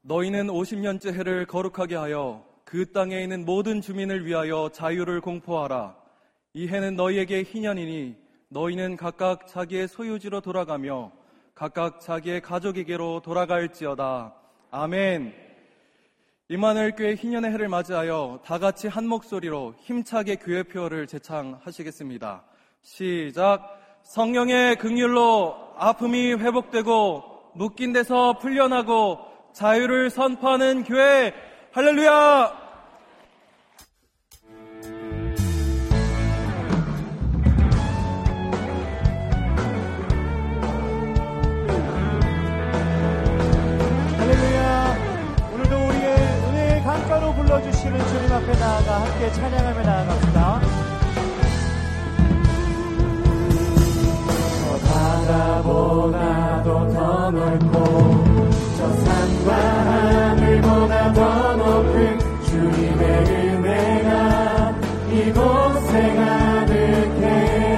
너희는 50년째 해를 거룩하게 하여 그 땅에 있는 모든 주민을 위하여 자유를 공포하라. 이 해는 너희에게 희년이니 너희는 각각 자기의 소유지로 돌아가며 각각 자기의 가족에게로 돌아갈지어다. 아멘. 임마누엘 교회 희년의 해를 맞이하여 다 같이 한 목소리로 힘차게 교회 표어를 제창하시겠습니다. 시작. 성령의 긍휼로 아픔이 회복되고 묶인 데서 풀려나고 자유를 선포하는 교회. 할렐루야! 강가로 불러주시는 주님 앞에 나아가 함께 찬양하며 나아갑시다. 저 바다보다도 더 넓고 저 산과 하늘보다 더 높은 주님의 은혜가 이곳에 가득해.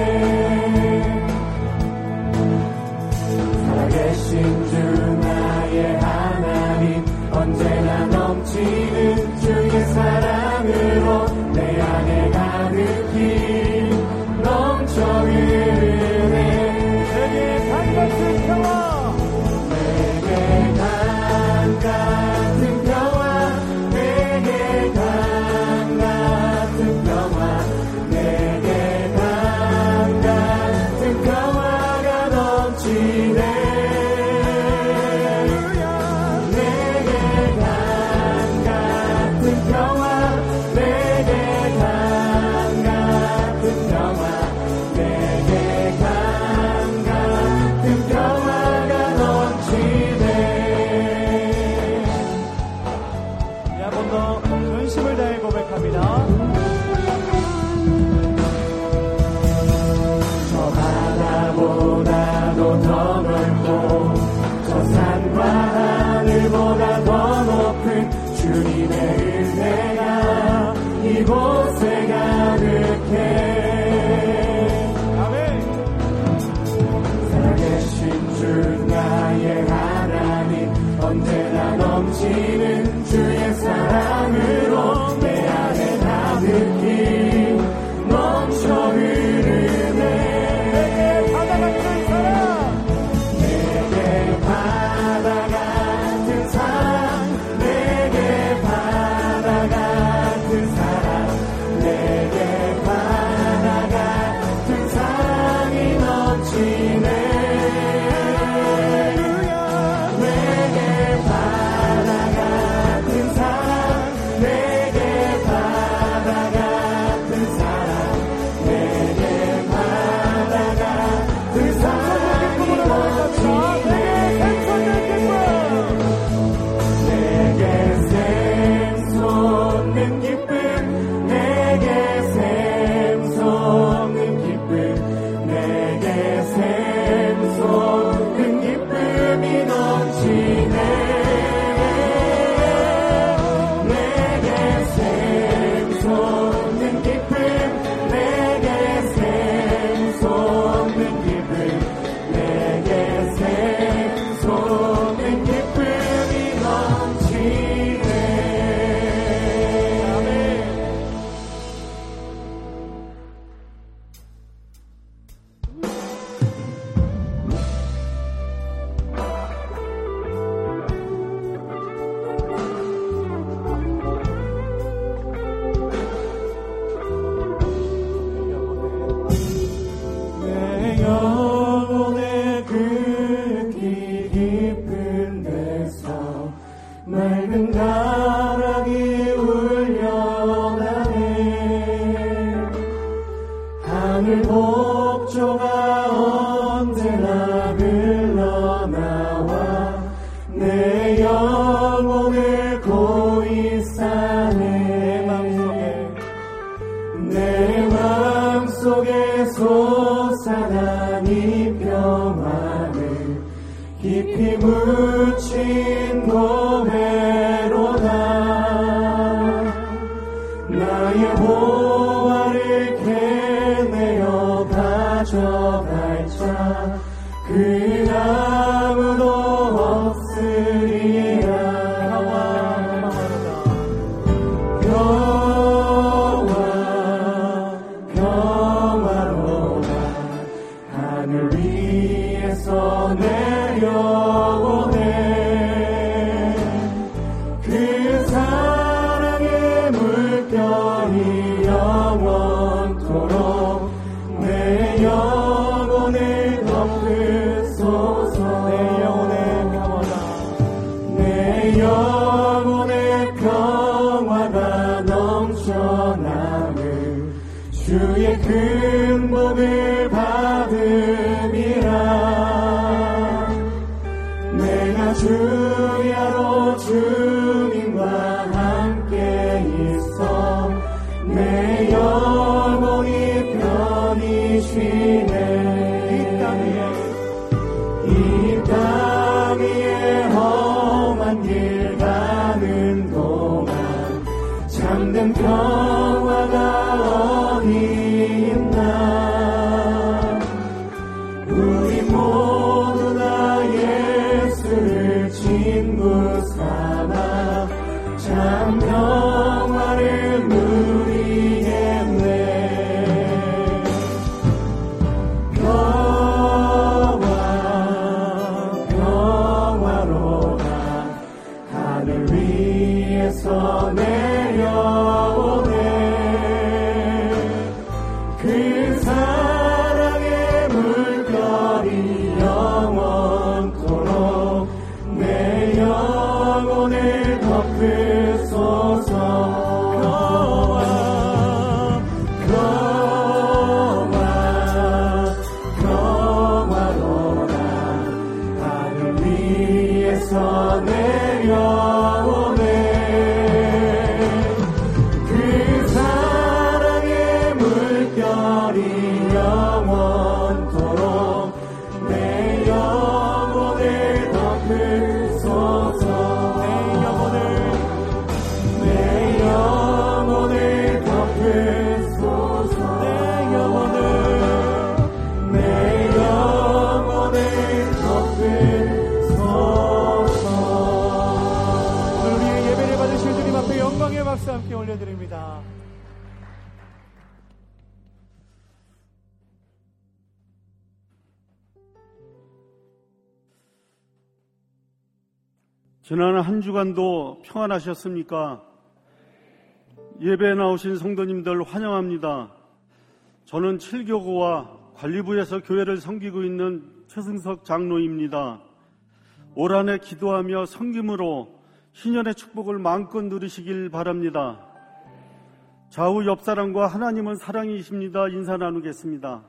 살아계신 주 나의 하나님 언제나 넘치는 주의 사랑으로 내 안에 가득히 넘쳐 흐르네. 내게 강 같은 평화, 내게 강 같은 평화, 내게 강 같은 평화, 내게 강 같은 평화가 넘치네. 하늘보다 더 높은 주님의 은혜가 이곳에 가득해. 아멘. 살아계신 주 나의 하나님 언제나 넘치는 주의 사랑으로 내 안에 가득히 넘쳐 흐르네. 내게 바다 같은 사랑, 내게 바다 같은 사랑, 내게 바다 같은 사랑, 내게 바다 같은 사랑이 넘치네. 내게 바다 같은 사랑, 내게 바다 같은 사랑, 내게 바다 같은 사랑이 넘치네. 내게 샘솟는 기쁨, 내게 샘솟는 기쁨, 내게 샘솟는 기쁨이 넘치네. 내게 샘솟는 기쁨, 내게 샘솟는 기쁨, 내게 샘솟는 기쁨이 넘치네. 아멘. 내 영혼의 극히 깊은 데서 맑은 가락이 울려나네. 하늘 복조가 언제나 흘러나와 내 영혼을 고이 싸네. 내 마음속에 솟아난 이 평화를 깊이 묻힌 고배로다. 나의 보화를 캐내어 가져갈 자 그 아무도 없으리라. 하늘 위에서 내려오네. 그 사랑의 물결이 영원토록 내 영혼을 덮으소서. 내 영혼의 평화가 넘쳐나는 주의 큰 복을 받음이라. 내가 주야로 주님과 함께 있어 내 영혼이 편히 쉬네. 이 땅 위에 험한 길 가는 동안 참된 평화가 어디 있나. 우리 모두 다 예수를 친구 삼아 참 평화를 누리겠네. 평화로다 하늘 위에서 내려오네. 그 사랑의 물결이 영원토록 내 영혼을 덮으소서. 평화로다 하늘 위에서 내려오네. 그 사랑의 물결이 영원토록 내 영혼을 덮으소서. 내 영혼을 덮으소서. 내 영혼을 덮으소서. 오늘 우리의 예배를 받으실 주님 앞에 영광의 박수 함께 올려드립니다. 지난 한 주간도 평안하셨습니까? 예배에 나오신 성도님들 환영합니다. 저는 7교구와 관리부에서 교회를 섬기고 있는 최승석 장로입니다. 올 한 해 기도하며 섬김으로 신년의 축복을 마음껏 누리시길 바랍니다. 좌우 옆사람과 하나님은 사랑이십니다. 인사 나누겠습니다.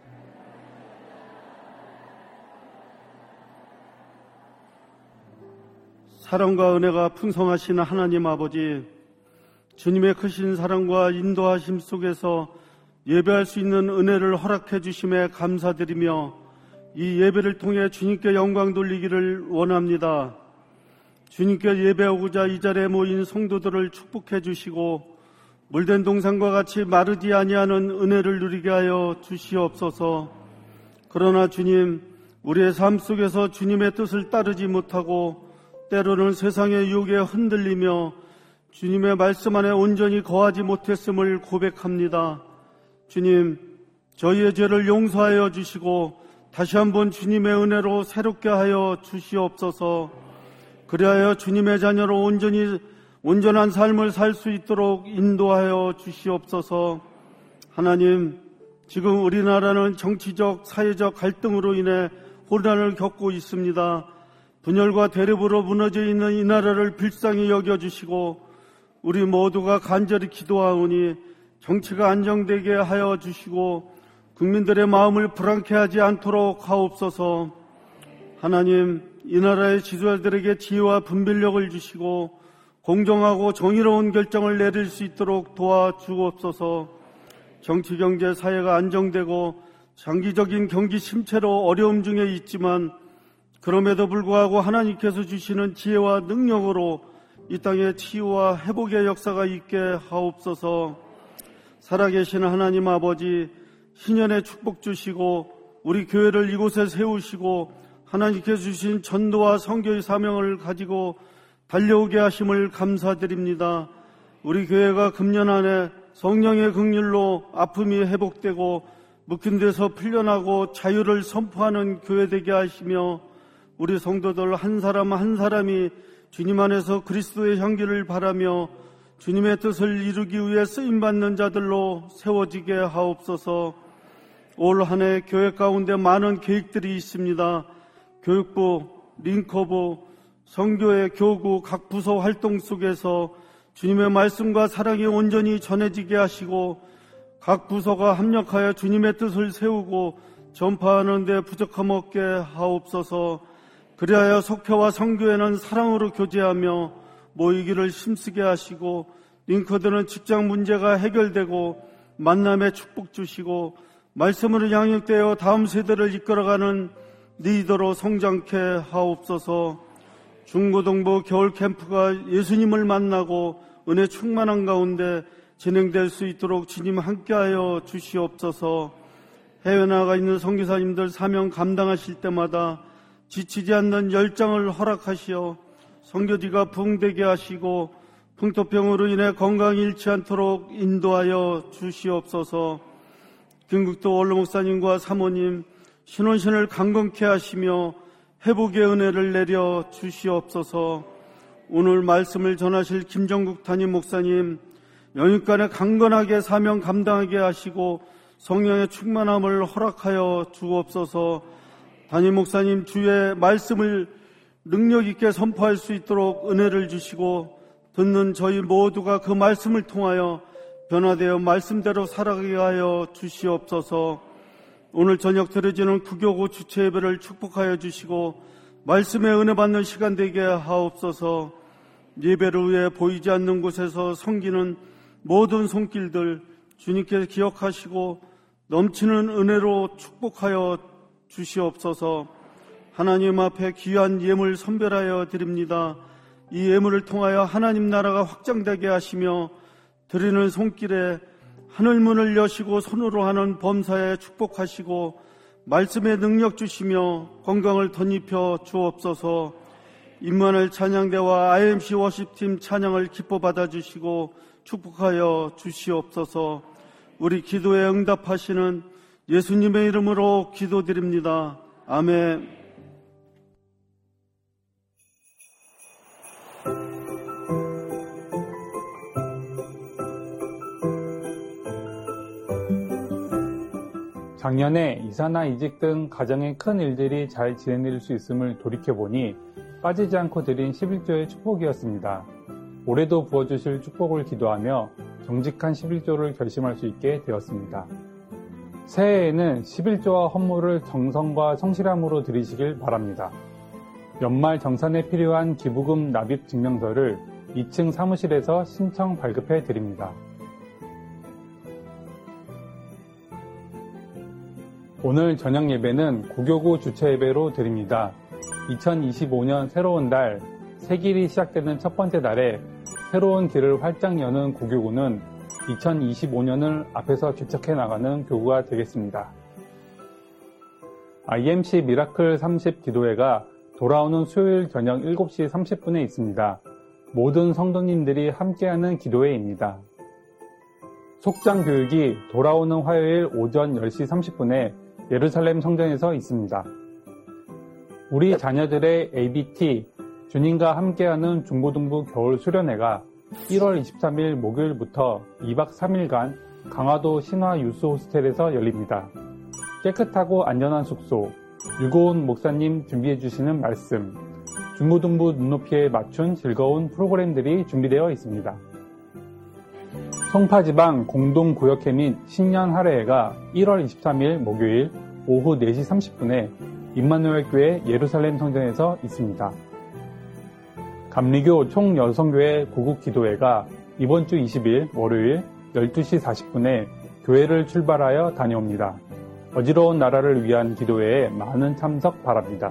사랑과 은혜가 풍성하신 하나님 아버지, 주님의 크신 사랑과 인도하심 속에서 예배할 수 있는 은혜를 허락해 주심에 감사드리며 이 예배를 통해 주님께 영광 돌리기를 원합니다. 주님께 예배하고자 이 자리에 모인 성도들을 축복해 주시고 물된 동산과 같이 마르지 아니하는 은혜를 누리게 하여 주시옵소서. 그러나 주님, 우리의 삶 속에서 주님의 뜻을 따르지 못하고 때로는 세상의 유혹에 흔들리며 주님의 말씀 안에 온전히 거하지 못했음을 고백합니다. 주님, 저희의 죄를 용서하여 주시고 다시 한번 주님의 은혜로 새롭게 하여 주시옵소서. 그리하여 주님의 자녀로 온전한 삶을 살 수 있도록 인도하여 주시옵소서. 하나님, 지금 우리나라는 정치적, 사회적 갈등으로 인해 혼란을 겪고 있습니다. 분열과 대립으로 무너져 있는 이 나라를 불쌍히 여겨주시고 우리 모두가 간절히 기도하오니 정치가 안정되게 하여 주시고 국민들의 마음을 불안케 하지 않도록 하옵소서. 하나님, 이 나라의 지도자들에게 지혜와 분별력을 주시고 공정하고 정의로운 결정을 내릴 수 있도록 도와주옵소서. 정치, 경제, 사회가 안정되고 장기적인 경기 침체로 어려움 중에 있지만 그럼에도 불구하고 하나님께서 주시는 지혜와 능력으로 이 땅에 치유와 회복의 역사가 있게 하옵소서. 살아계신 하나님 아버지, 신년의 축복 주시고 우리 교회를 이곳에 세우시고 하나님께서 주신 전도와 선교의 사명을 가지고 달려오게 하심을 감사드립니다. 우리 교회가 금년 안에 성령의 긍휼로 아픔이 회복되고 묶인 데서 풀려나고 자유를 선포하는 교회 되게 하시며 우리 성도들 한 사람 한 사람이 주님 안에서 그리스도의 향기를 바라며 주님의 뜻을 이루기 위해 쓰임받는 자들로 세워지게 하옵소서. 올 한 해 교회 가운데 많은 계획들이 있습니다. 교육부, 링커부, 선교회, 교구, 각 부서 활동 속에서 주님의 말씀과 사랑이 온전히 전해지게 하시고 각 부서가 합력하여 주님의 뜻을 세우고 전파하는 데 부족함 없게 하옵소서. 그리하여 속회와 선교회는 사랑으로 교제하며 모이기를 힘쓰게 하시고 링커들은 직장 문제가 해결되고 만남에 축복 주시고 말씀으로 양육되어 다음 세대를 이끌어가는 리더로 성장케 하옵소서. 중고등부 겨울 캠프가 예수님을 만나고 은혜 충만한 가운데 진행될 수 있도록 주님 함께하여 주시옵소서. 해외 나가 있는 선교사님들 사명 감당하실 때마다 지치지 않는 열정을 허락하시어 선교지가 부흥되게 하시고 풍토병으로 인해 건강이 잃지 않도록 인도하여 주시옵소서. 김국도 원로 목사님과 사모님 신혼신을 강건케 하시며 회복의 은혜를 내려 주시옵소서. 오늘 말씀을 전하실 김정국 담임 목사님 영육간에 강건하게 사명 감당하게 하시고 성령의 충만함을 허락하여 주옵소서. 담임 목사님 주의 말씀을 능력 있게 선포할 수 있도록 은혜를 주시고 듣는 저희 모두가 그 말씀을 통하여 변화되어 말씀대로 살아가게 하여 주시옵소서. 오늘 저녁 드려지는 구교구 주체 예배를 축복하여 주시고 말씀의 은혜 받는 시간 되게 하옵소서. 예배를 위해 보이지 않는 곳에서 섬기는 모든 손길들 주님께 기억하시고 넘치는 은혜로 축복하여 주시옵소서. 하나님 앞에 귀한 예물 선별하여 드립니다. 이 예물을 통하여 하나님 나라가 확장되게 하시며 드리는 손길에 하늘문을 여시고 손으로 하는 범사에 축복하시고 말씀의 능력 주시며 건강을 덧입혀 주옵소서. 임마누엘 찬양대와 IMC 워십팀 찬양을 기뻐 받아주시고 축복하여 주시옵소서. 우리 기도에 응답하시는 예수님의 이름으로 기도드립니다. 아멘. 작년에 이사나 이직 등 가정의 큰 일들이 잘 진행될 수 있음을 돌이켜보니 빠지지 않고 드린 11조의 축복이었습니다. 올해도 부어주실 축복을 기도하며 정직한 11조를 결심할 수 있게 되었습니다. 새해에는 11조와 헌물을 정성과 성실함으로 드리시길 바랍니다. 연말 정산에 필요한 기부금 납입 증명서를 2층 사무실에서 신청 발급해 드립니다. 오늘 저녁 예배는 구교구 주체 예배로 드립니다. 2025년 새로운 달, 새 길이 시작되는 첫 번째 달에 새로운 길을 활짝 여는 구교구는 2025년을 앞에서 주척해 나가는 교구가 되겠습니다. IMC 미라클 30 기도회가 돌아오는 수요일 저녁 7시 30분에 있습니다. 모든 성도님들이 함께하는 기도회입니다. 속장 교육이 돌아오는 화요일 오전 10시 30분에 예루살렘 성전에서 있습니다. 우리 자녀들의 ABT, 주님과 함께하는 중고등부 겨울 수련회가 1월 23일 목요일부터 2박 3일간 강화도 신화 유스 호스텔에서 열립니다. 깨끗하고 안전한 숙소, 유고온 목사님 준비해 주시는 말씀, 중고등부 눈높이에 맞춘 즐거운 프로그램들이 준비되어 있습니다. 송파지방 공동구역회 및 신년 할애회가 1월 23일 목요일 오후 4시 30분에 임마누엘 교회 예루살렘 성전에서 있습니다. 감리교 총여성교회 구국기도회가 이번 주 20일 월요일 12시 40분에 교회를 출발하여 다녀옵니다. 어지러운 나라를 위한 기도회에 많은 참석 바랍니다.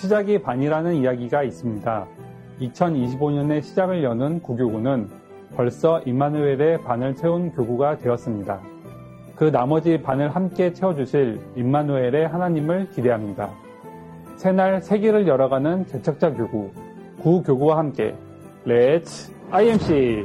시작이 반이라는 이야기가 있습니다. 2025년의 시작을 여는 구교구는 벌써 임마누엘의 반을 채운 교구가 되었습니다. 그 나머지 반을 함께 채워주실 임마누엘의 하나님을 기대합니다. 새날 세기를 열어가는 개척자 교구, 구교구와 함께 Let's IMC!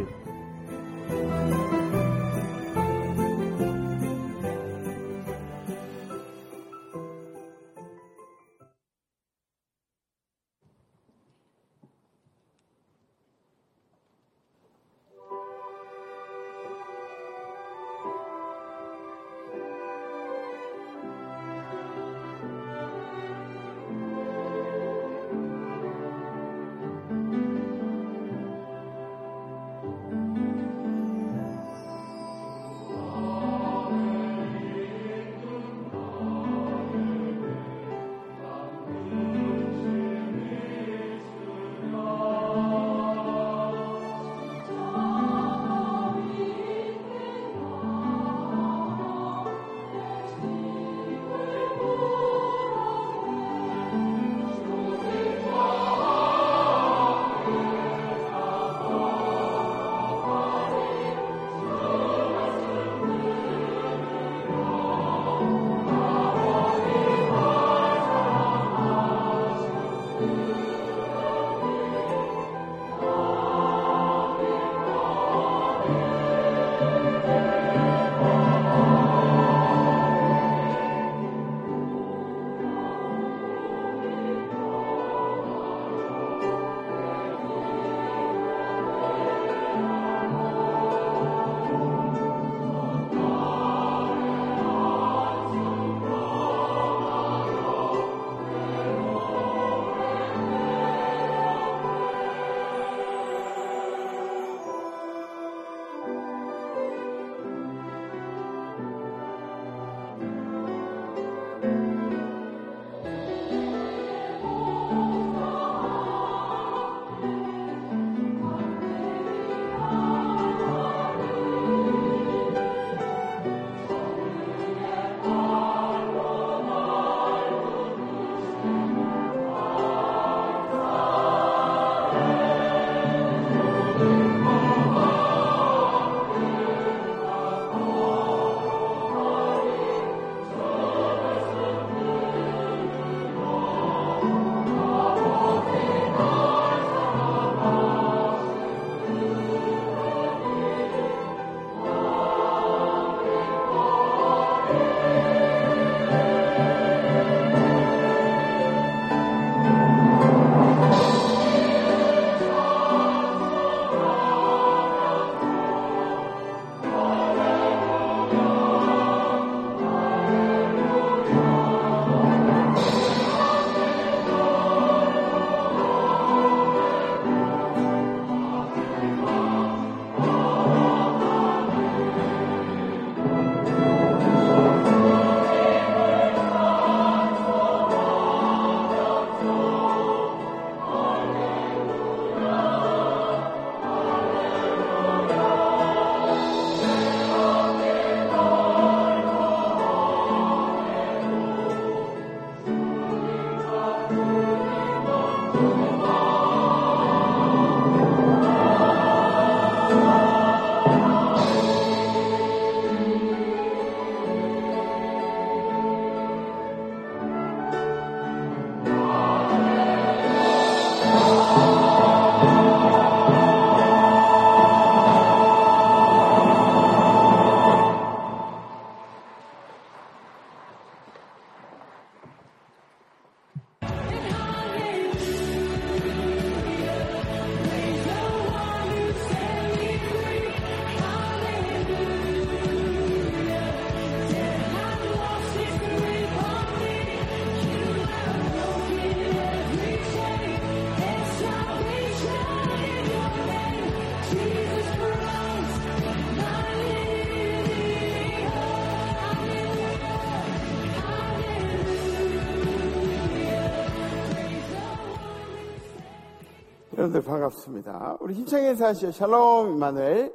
여러분들 반갑습니다. 우리 힘차게 인사하시죠. 샬롬 임마누엘.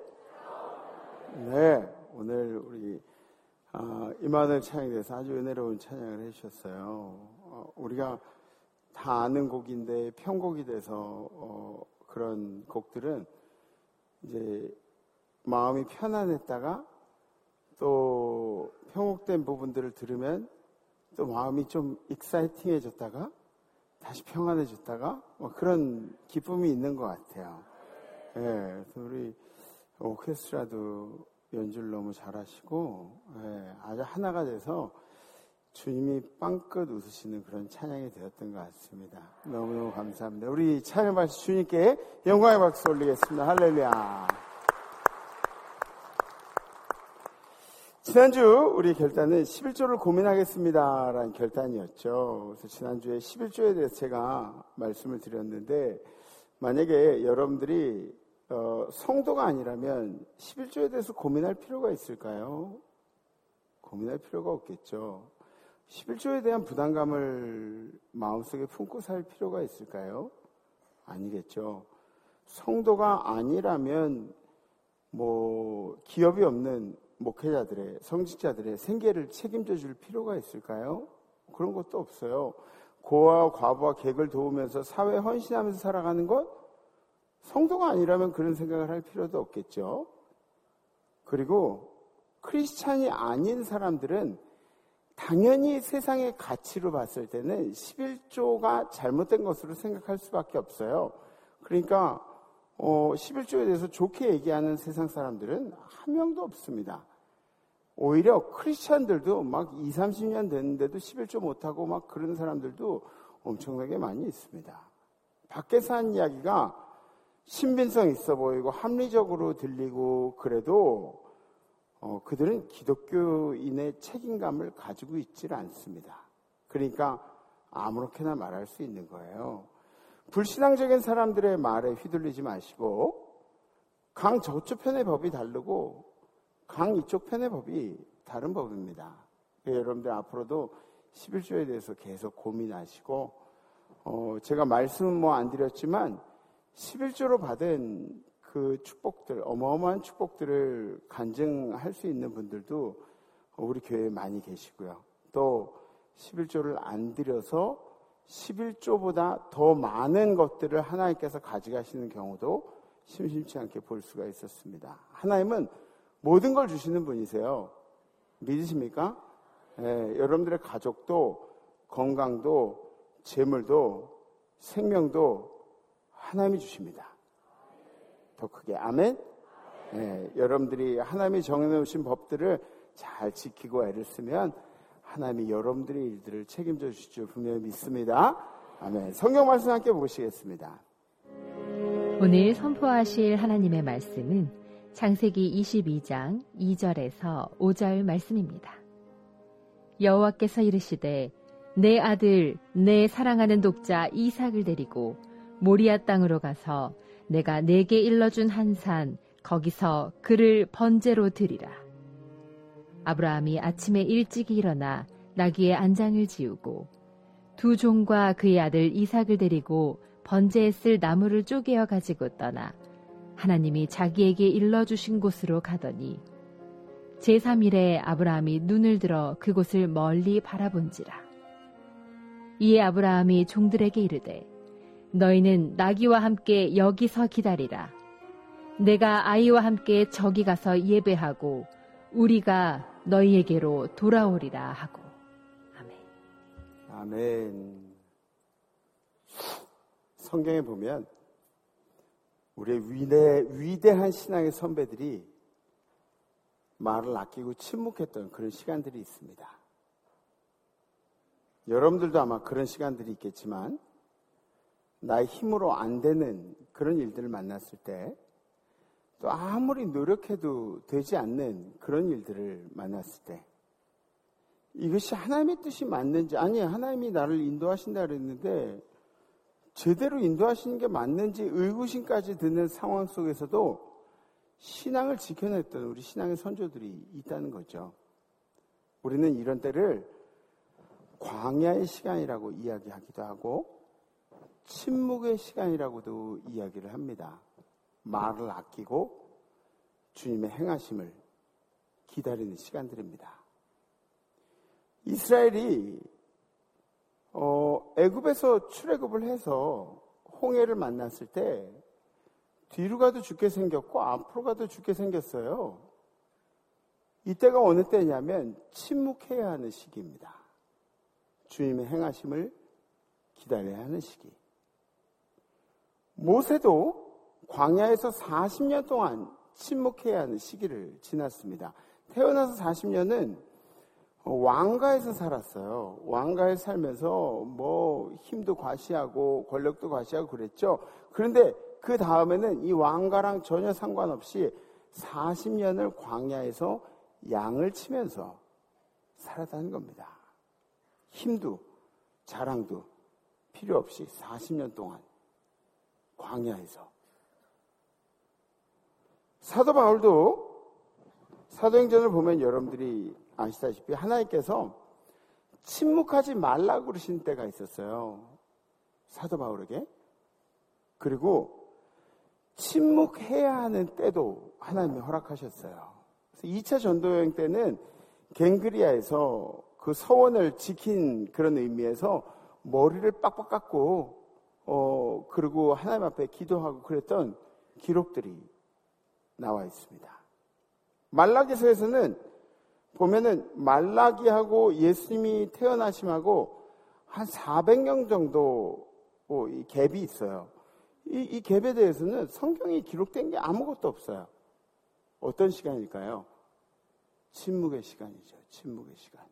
네, 오늘 우리 임마누엘 찬양에 대해서 아주 은혜로운 찬양을 해주셨어요. 우리가 다 아는 곡인데 편곡이 돼서 그런 곡들은 이제 마음이 편안했다가 또 편곡된 부분들을 들으면 또 마음이 좀 익사이팅해졌다가 다시 평안해졌다가 그런 기쁨이 있는 것 같아요. 예, 그래서 우리 오케스트라도 연주를 너무 잘하시고 아주 하나가 돼서 주님이 빵긋 웃으시는 그런 찬양이 되었던 것 같습니다. 너무너무 감사합니다. 우리 찬양받으신 주님께 영광의 박수 올리겠습니다. 할렐루야. 지난주 우리 결단은 11조를 고민하겠습니다 라는 결단이었죠. 그래서 지난주에 11조에 대해서 제가 말씀을 드렸는데, 만약에 여러분들이 성도가 아니라면 11조에 대해서 고민할 필요가 있을까요? 고민할 필요가 없겠죠. 11조에 대한 부담감을 마음속에 품고 살 필요가 있을까요? 아니겠죠. 성도가 아니라면 기업이 없는 목회자들의, 성직자들의 생계를 책임져 줄 필요가 있을까요? 그런 것도 없어요. 고아와 과부와 객을 도우면서 사회에 헌신하면서 살아가는 것? 성도가 아니라면 그런 생각을 할 필요도 없겠죠. 그리고 크리스찬이 아닌 사람들은 당연히 세상의 가치로 봤을 때는 11조가 잘못된 것으로 생각할 수밖에 없어요. 그러니까 11조에 대해서 좋게 얘기하는 세상 사람들은 한 명도 없습니다. 오히려 크리스찬들도 막 20, 30년 됐는데도 11조 못하고 막 그런 사람들도 엄청나게 많이 있습니다. 밖에서 한 이야기가 신빙성 있어 보이고 합리적으로 들리고 그래도 그들은 기독교인의 책임감을 가지고 있질 않습니다. 그러니까 아무렇게나 말할 수 있는 거예요. 불신앙적인 사람들의 말에 휘둘리지 마시고, 강 저쪽 편의 법이 다르고 강 이쪽 편의 법이 다른 법입니다. 여러분들 앞으로도 11조에 대해서 계속 고민하시고, 제가 말씀은 안 드렸지만 11조로 받은 그 축복들, 어마어마한 축복들을 간증할 수 있는 분들도 우리 교회에 많이 계시고요. 또 11조를 안 드려서 11조보다 더 많은 것들을 하나님께서 가져가시는 경우도 심심치 않게 볼 수가 있었습니다. 하나님은 모든 걸 주시는 분이세요. 믿으십니까? 여러분들의 가족도, 건강도, 재물도, 생명도 하나님이 주십니다. 더 크게 아멘. 여러분들이 하나님이 정해놓으신 법들을 잘 지키고 애를 쓰면 하나님이 여러분들의 일들을 책임져 주실 줄 분명히 믿습니다. 아멘. 성경 말씀 함께 보시겠습니다. 오늘 선포하실 하나님의 말씀은 창세기 22장 2절에서 5절 말씀입니다. 여호와께서 이르시되 내 아들 내 사랑하는 독자 이삭을 데리고 모리아 땅으로 가서 내가 내게 일러준 한 산 거기서 그를 번제로 드리라. 아브라함이 아침에 일찍이 일어나 나귀의 안장을 지우고 두 종과 그의 아들 이삭을 데리고 번제에 쓸 나무를 쪼개어 가지고 떠나 하나님이 자기에게 일러주신 곳으로 가더니 제3일에 아브라함이 눈을 들어 그곳을 멀리 바라본지라. 이에 아브라함이 종들에게 이르되 너희는 나귀와 함께 여기서 기다리라. 내가 아이와 함께 저기 가서 예배하고 우리가 너희에게로 돌아오리라 하고. 아멘. 아멘. 성경에 보면 우리의 위대한 신앙의 선배들이 말을 아끼고 침묵했던 그런 시간들이 있습니다. 여러분들도 아마 그런 시간들이 있겠지만 나의 힘으로 안 되는 그런 일들을 만났을 때, 또 아무리 노력해도 되지 않는 그런 일들을 만났을 때 이것이 하나님의 뜻이 맞는지, 아니 하나님이 나를 인도하신다 그랬는데 제대로 인도하시는 게 맞는지 의구심까지 드는 상황 속에서도 신앙을 지켜냈던 우리 신앙의 선조들이 있다는 거죠. 우리는 이런 때를 광야의 시간이라고 이야기하기도 하고 침묵의 시간이라고도 이야기를 합니다. 말을 아끼고 주님의 행하심을 기다리는 시간들입니다. 이스라엘이 애굽에서 출애굽을 해서 홍해를 만났을 때 뒤로 가도 죽게 생겼고 앞으로 가도 죽게 생겼어요. 이때가 어느 때냐면 침묵해야 하는 시기입니다. 주님의 행하심을 기다려야 하는 시기. 모세도 광야에서 40년 동안 침묵해야 하는 시기를 지났습니다. 태어나서 40년은 왕가에서 살았어요. 왕가에 살면서 뭐 힘도 과시하고 권력도 과시하고 그랬죠. 그런데 그 다음에는 이 왕가랑 전혀 상관없이 40년을 광야에서 양을 치면서 살았다는 겁니다. 힘도 자랑도 필요 없이 40년 동안 광야에서. 사도 바울도 사도행전을 보면 여러분들이 아시다시피 하나님께서 침묵하지 말라고 그러신 때가 있었어요. 사도 바울에게. 그리고 침묵해야 하는 때도 하나님이 허락하셨어요. 그래서 2차 전도여행 때는 갱그리아에서 그 서원을 지킨 그런 의미에서 머리를 빡빡 깎고 그리고 하나님 앞에 기도하고 그랬던 기록들이 나와 있습니다. 말라기서에서는 보면은 말라기하고 예수님이 태어나심하고 한 400년 정도 이 갭이 있어요. 이 갭에 대해서는 성경이 기록된 게 아무것도 없어요. 어떤 시간일까요? 침묵의 시간이죠. 침묵의 시간.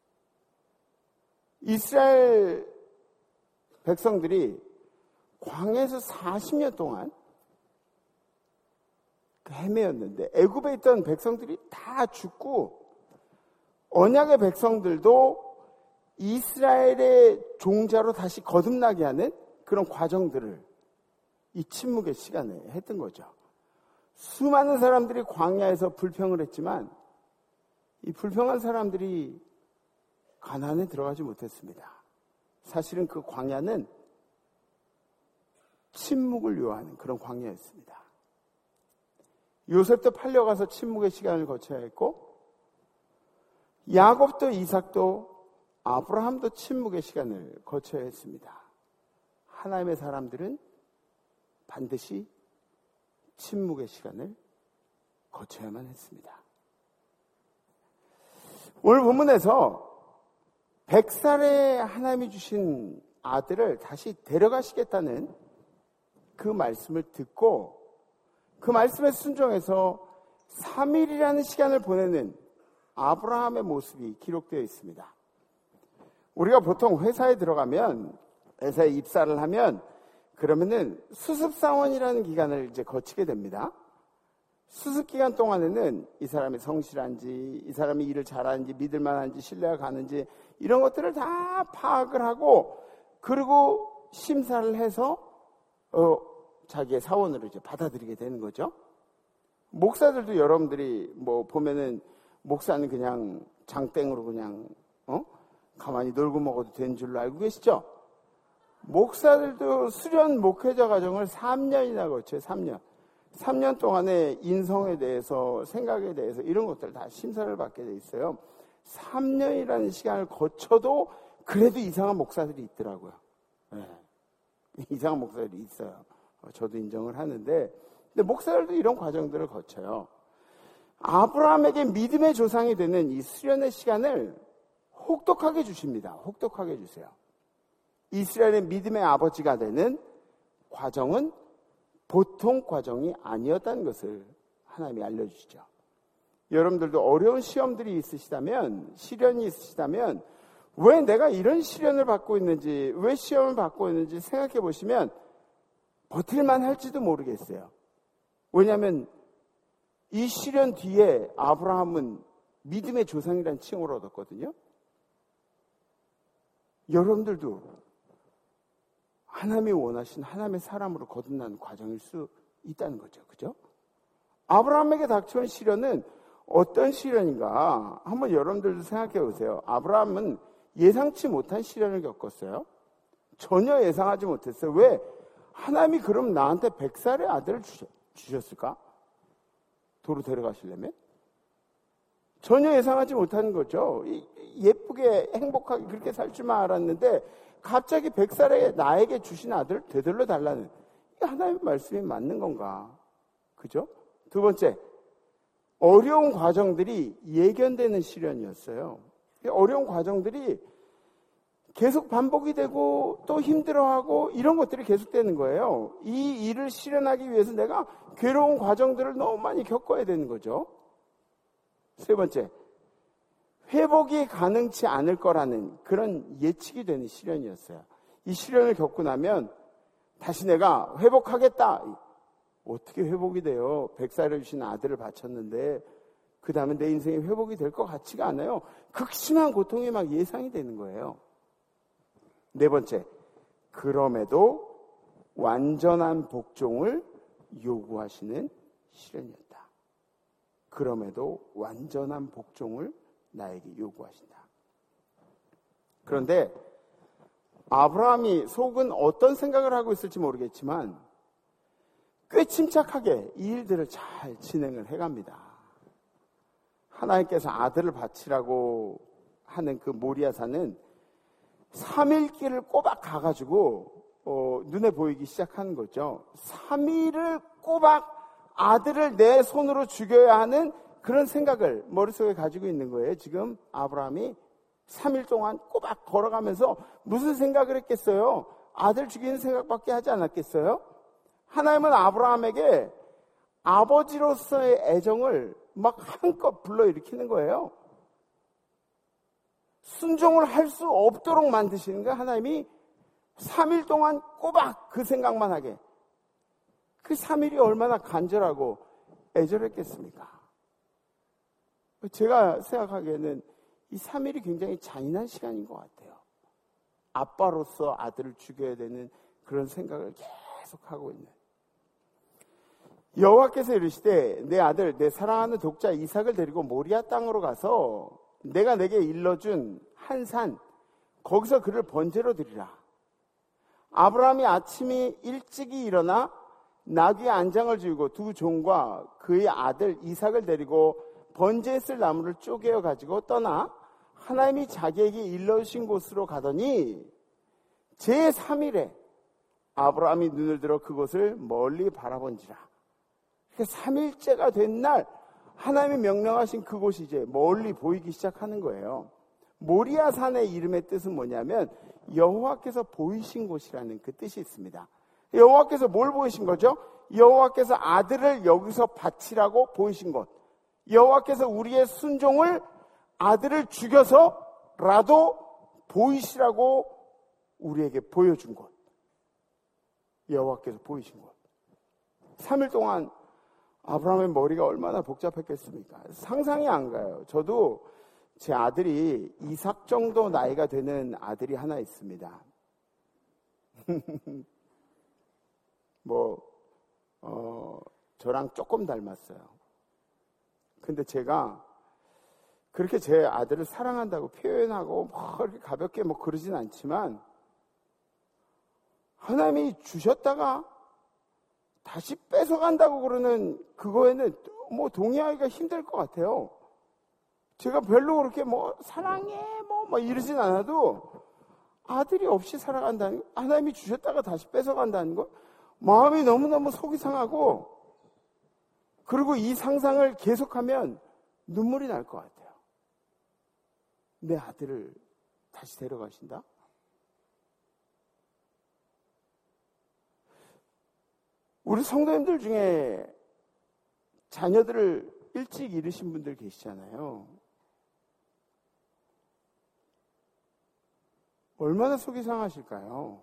이스라엘 백성들이 광야에서 40년 동안 헤매었는데 애굽에 있던 백성들이 다 죽고 언약의 백성들도 이스라엘의 종자로 다시 거듭나게 하는 그런 과정들을 이 침묵의 시간에 했던 거죠. 수많은 사람들이 광야에서 불평을 했지만 이 불평한 사람들이 가나안에 들어가지 못했습니다. 사실은 그 광야는 침묵을 요하는 그런 광야였습니다. 요셉도 팔려가서 침묵의 시간을 거쳐야 했고 야곱도 이삭도 아브라함도 침묵의 시간을 거쳐야 했습니다. 하나님의 사람들은 반드시 침묵의 시간을 거쳐야만 했습니다. 오늘 본문에서 100살에 하나님이 주신 아들을 다시 데려가시겠다는 그 말씀을 듣고 그 말씀에 순종해서 3일이라는 시간을 보내는 아브라함의 모습이 기록되어 있습니다. 우리가 보통 회사에 들어가면, 회사에 입사를 하면, 그러면은 수습사원이라는 기간을 이제 거치게 됩니다. 수습기간 동안에는 이 사람이 성실한지, 이 사람이 일을 잘하는지, 믿을만한지, 신뢰가 가는지, 이런 것들을 다 파악을 하고, 그리고 심사를 해서, 자기의 사원으로 이제 받아들이게 되는 거죠. 목사들도 여러분들이 뭐 보면은 목사는 그냥 장땡으로 그냥 가만히 놀고 먹어도 되는 줄로 알고 계시죠? 목사들도 수련 목회자 과정을 3년이나 거쳐요. 3년 동안에 인성에 대해서, 생각에 대해서 이런 것들을 다 심사를 받게 돼 있어요. 3년이라는 시간을 거쳐도 그래도 이상한 목사들이 있더라고요. 네. 이상한 목사들이 있어요. 저도 인정을 하는데, 근데 목사들도 이런 과정들을 거쳐요. 아브라함에게 믿음의 조상이 되는 이 수련의 시간을 혹독하게 주십니다. 혹독하게 주세요. 이스라엘의 믿음의 아버지가 되는 과정은 보통 과정이 아니었다는 것을 하나님이 알려주시죠. 여러분들도 어려운 시험들이 있으시다면, 시련이 있으시다면 왜 내가 이런 시련을 받고 있는지, 왜 시험을 받고 있는지 생각해 보시면 버틸만 할지도 모르겠어요. 왜냐하면 이 시련 뒤에 아브라함은 믿음의 조상이라는 칭호를 얻었거든요. 여러분들도 하나님이 원하신 하나님의 사람으로 거듭나는 과정일 수 있다는 거죠. 그죠? 아브라함에게 닥쳐온 시련은 어떤 시련인가? 한번 여러분들도 생각해 보세요. 아브라함은 예상치 못한 시련을 겪었어요. 전혀 예상하지 못했어요. 왜? 하나님이 그럼 나한테 100살의 아들을 주셨을까? 도로 데려가시려면? 전혀 예상하지 못하는 거죠. 예쁘게 행복하게 그렇게 살 줄만 알았는데 갑자기 100살에 나에게 주신 아들 되돌려 달라는, 이게 하나님의 말씀이 맞는 건가? 그죠? 두 번째, 어려운 과정들이 예견되는 시련이었어요. 어려운 과정들이 계속 반복이 되고 또 힘들어하고 이런 것들이 계속되는 거예요. 이 일을 실현하기 위해서 내가 괴로운 과정들을 너무 많이 겪어야 되는 거죠. 세 번째, 회복이 가능치 않을 거라는 그런 예측이 되는 시련이었어요. 이 시련을 겪고 나면 다시 내가 회복하겠다. 어떻게 회복이 돼요? 100살을 주신 아들을 바쳤는데 그 다음에 내 인생이 회복이 될 것 같지가 않아요. 극심한 고통이 막 예상이 되는 거예요. 네 번째, 그럼에도 완전한 복종을 요구하시는 시련이었다. 그럼에도 완전한 복종을 나에게 요구하신다. 그런데 아브라함이 속은 어떤 생각을 하고 있을지 모르겠지만 꽤 침착하게 이 일들을 잘 진행을 해갑니다. 하나님께서 아들을 바치라고 하는 그 모리아산은 3일길을 꼬박 가가지고 눈에 보이기 시작하는 거죠. 3일을 꼬박 아들을 내 손으로 죽여야 하는 그런 생각을 머릿속에 가지고 있는 거예요. 지금 아브라함이 3일 동안 꼬박 걸어가면서 무슨 생각을 했겠어요? 아들 죽이는 생각밖에 하지 않았겠어요? 하나님은 아브라함에게 아버지로서의 애정을 막 한껏 불러일으키는 거예요. 순종을 할 수 없도록 만드시는 거예요. 하나님이 3일 동안 꼬박 그 생각만 하게. 그 3일이 얼마나 간절하고 애절했겠습니까? 제가 생각하기에는 이 3일이 굉장히 잔인한 시간인 것 같아요. 아빠로서 아들을 죽여야 되는 그런 생각을 계속하고 있는. 여호와께서 이르시되 내 아들 내 사랑하는 독자 이삭을 데리고 모리아 땅으로 가서 내가 내게 일러준 한 산 거기서 그를 번제로 드리라. 아브라함이 아침이 일찍이 일어나 나귀의 안장을 지우고 두 종과 그의 아들 이삭을 데리고 번제했을 나무를 쪼개어 가지고 떠나 하나님이 자기에게 일러주신 곳으로 가더니 제3일에 아브라함이 눈을 들어 그곳을 멀리 바라본지라. 3일째가 된 날 하나님이 명령하신 그곳이 이제 멀리 보이기 시작하는 거예요. 모리아 산의 이름의 뜻은 뭐냐면 여호와께서 보이신 곳이라는 그 뜻이 있습니다. 여호와께서 뭘 보이신 거죠? 여호와께서 아들을 여기서 바치라고 보이신 곳. 여호와께서 우리의 순종을 아들을 죽여서라도 보이시라고 우리에게 보여준 곳. 여호와께서 보이신 곳. 3일 동안 아브라함의 머리가 얼마나 복잡했겠습니까? 상상이 안 가요. 저도 제 아들이 이삭 정도 나이가 되는 아들이 하나 있습니다. 저랑 조금 닮았어요. 근데 제가 그렇게 제 아들을 사랑한다고 표현하고 이렇게 가볍게 그러진 않지만 하나님이 주셨다가 다시 뺏어간다고 그러는 그거에는 동의하기가 힘들 것 같아요. 제가 별로 그렇게 사랑해 이러진 않아도 아들이 없이 살아간다는 거, 하나님이 주셨다가 다시 뺏어간다는 거, 마음이 너무너무 속이 상하고, 그리고 이 상상을 계속하면 눈물이 날 것 같아요. 내 아들을 다시 데려가신다? 우리 성도님들 중에 자녀들을 일찍 잃으신 분들 계시잖아요. 얼마나 속이 상하실까요?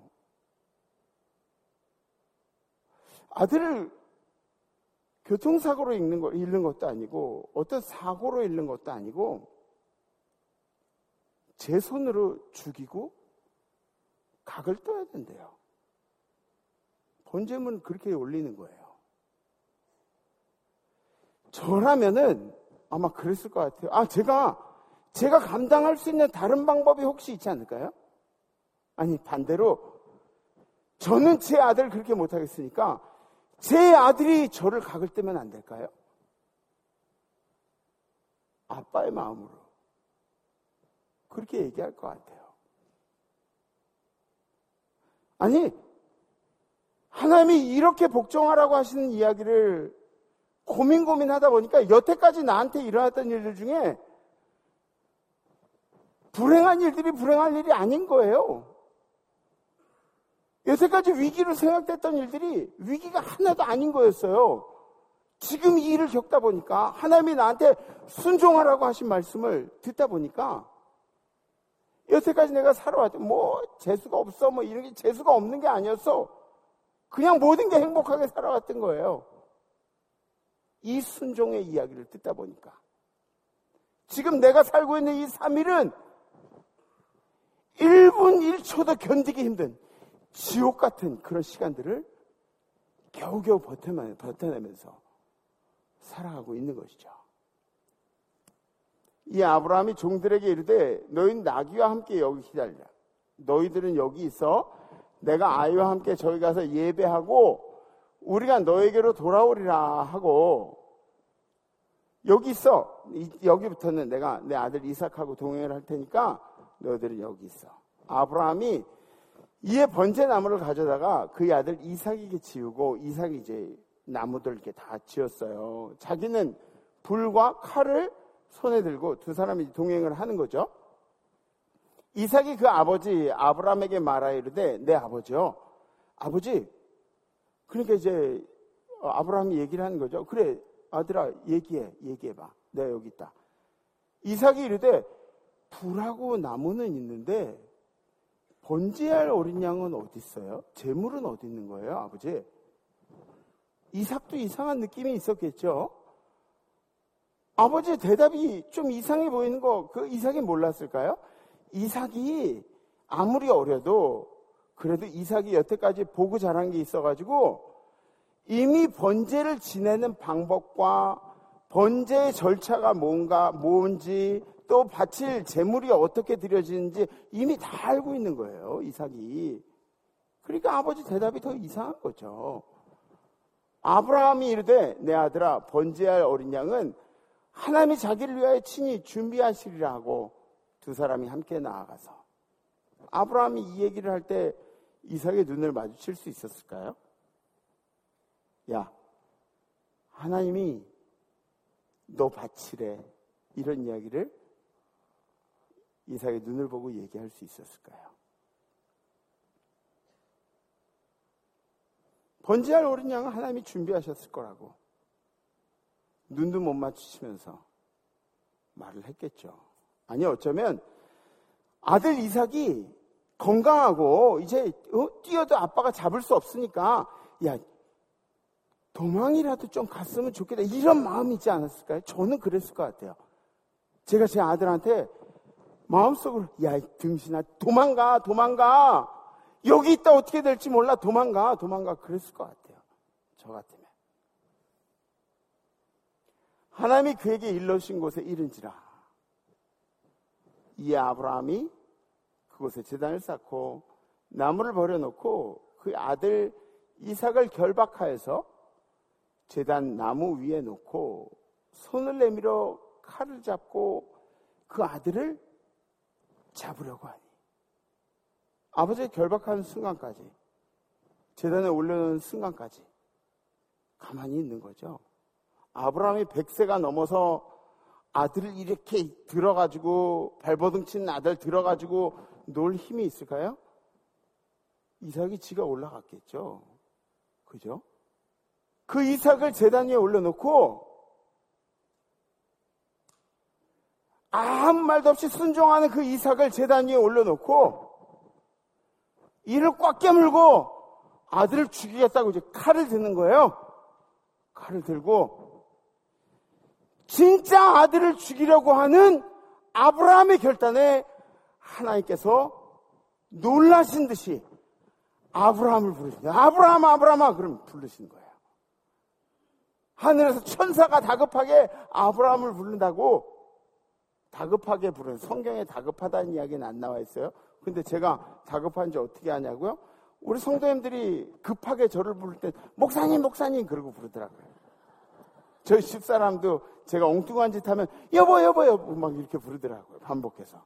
아들을 교통사고로 잃는 것도 아니고 어떤 사고로 잃는 것도 아니고 제 손으로 죽이고 각을 떠야 된대요. 번제물은 그렇게 올리는 거예요. 저라면은 아마 그랬을 것 같아요. 제가 감당할 수 있는 다른 방법이 혹시 있지 않을까요? 아니, 반대로 저는 제 아들을 그렇게 못하겠으니까 제 아들이 저를 각을 뜨면 안 될까요? 아빠의 마음으로 그렇게 얘기할 것 같아요. 아니, 하나님이 이렇게 복종하라고 하시는 이야기를 고민하다 보니까 여태까지 나한테 일어났던 일들 중에 불행한 일들이 불행한 일이 아닌 거예요. 여태까지 위기로 생각됐던 일들이 위기가 하나도 아닌 거였어요. 지금 이 일을 겪다 보니까 하나님이 나한테 순종하라고 하신 말씀을 듣다 보니까 여태까지 내가 살아왔던 재수가 없어 이런 게 재수가 없는 게 아니었어. 그냥 모든 게 행복하게 살아왔던 거예요. 이 순종의 이야기를 듣다 보니까 지금 내가 살고 있는 이 3일은 1분 1초도 견디기 힘든 지옥 같은 그런 시간들을 겨우겨우 버텨내면서 살아가고 있는 것이죠. 이 아브라함이 종들에게 이르되 너희는 나귀와 함께 여기 기다리라. 너희들은 여기 있어 내가 아이와 함께 저기 가서 예배하고 우리가 너에게로 돌아오리라 하고 여기 있어. 여기부터는 내가 내 아들 이삭하고 동행을 할 테니까 너희들은 여기 있어. 아브라함이 이에 번제나무를 가져다가 그의 아들 이삭에게 지우고 이삭이 이제 나무들 이렇게 다 지었어요. 자기는 불과 칼을 손에 들고 두 사람이 동행을 하는 거죠. 이삭이 그 아버지 아브라함에게 말하여 이르되 내 아버지요. 아버지. 그러니까 이제 아브라함이 얘기를 하는 거죠. 그래 아들아 얘기해봐. 내가 여기 있다. 이삭이 이르되 불하고 나무는 있는데 번제할 어린 양은 어디 있어요? 제물은 어디 있는 거예요, 아버지? 이삭도 이상한 느낌이 있었겠죠. 아버지의 대답이 좀 이상해 보이는 거, 그 이삭이 몰랐을까요? 이삭이 아무리 어려도 그래도 이삭이 여태까지 보고 자란 게 있어가지고 이미 번제를 지내는 방법과 번제의 절차가 뭔지 또 바칠 제물이 어떻게 드려지는지 이미 다 알고 있는 거예요, 이삭이. 그러니까 아버지 대답이 더 이상한 거죠. 아브라함이 이르되 내 아들아 번제할 어린 양은 하나님이 자기를 위하여 친히 준비하시리라 하고 두 사람이 함께 나아가서 아브라함이 이 얘기를 할 때 이삭의 눈을 마주칠 수 있었을까요? 야, 하나님이 너 바치래 이런 이야기를 이삭의 눈을 보고 얘기할 수 있었을까요? 번제할 어린 양은 하나님이 준비하셨을 거라고 눈도 못 맞추시면서 말을 했겠죠. 아니 어쩌면 아들 이삭이 건강하고 이제 뛰어도 아빠가 잡을 수 없으니까 야 도망이라도 좀 갔으면 좋겠다 이런 마음이 있지 않았을까요? 저는 그랬을 것 같아요. 제가 제 아들한테 마음속으로 야 등신아 도망가 여기 있다 어떻게 될지 몰라 도망가 그랬을 것 같아요. 저 같으면 하나님이 그에게 일러주신 곳에 이른지라 이 아브라함이 그곳에 제단을 쌓고 나무를 버려놓고 그 아들 이삭을 결박하여서 제단 나무 위에 놓고 손을 내밀어 칼을 잡고 그 아들을 잡으려고 하니 아버지가 결박하는 순간까지 제단에 올려놓은 순간까지 가만히 있는 거죠. 아브라함이 100세가 넘어서 아들을 이렇게 들어가지고 발버둥 치는 아들 들어가지고 놀 힘이 있을까요? 이삭이 지가 올라갔겠죠. 그죠? 그 이삭을 제단 위에 올려놓고 아무 말도 없이 순종하는 그 이삭을 제단 위에 올려놓고 이를 꽉 깨물고 아들을 죽이겠다고 이제 칼을 드는 거예요. 칼을 들고 진짜 아들을 죽이려고 하는 아브라함의 결단에 하나님께서 놀라신 듯이 아브라함을 부르시는 거예요. 아브라함아 그럼 부르시는 거예요. 하늘에서 천사가 다급하게 아브라함을 부른다고 다급하게 부른 성경에 다급하다는 이야기는 안 나와 있어요. 근데 제가 다급한지 어떻게 아냐고요? 우리 성도님들이 급하게 저를 부를 때 목사님 그러고 부르더라고요. 저희 집사람도 제가 엉뚱한 짓 하면 여보 여보 여보 막 이렇게 부르더라고요. 반복해서.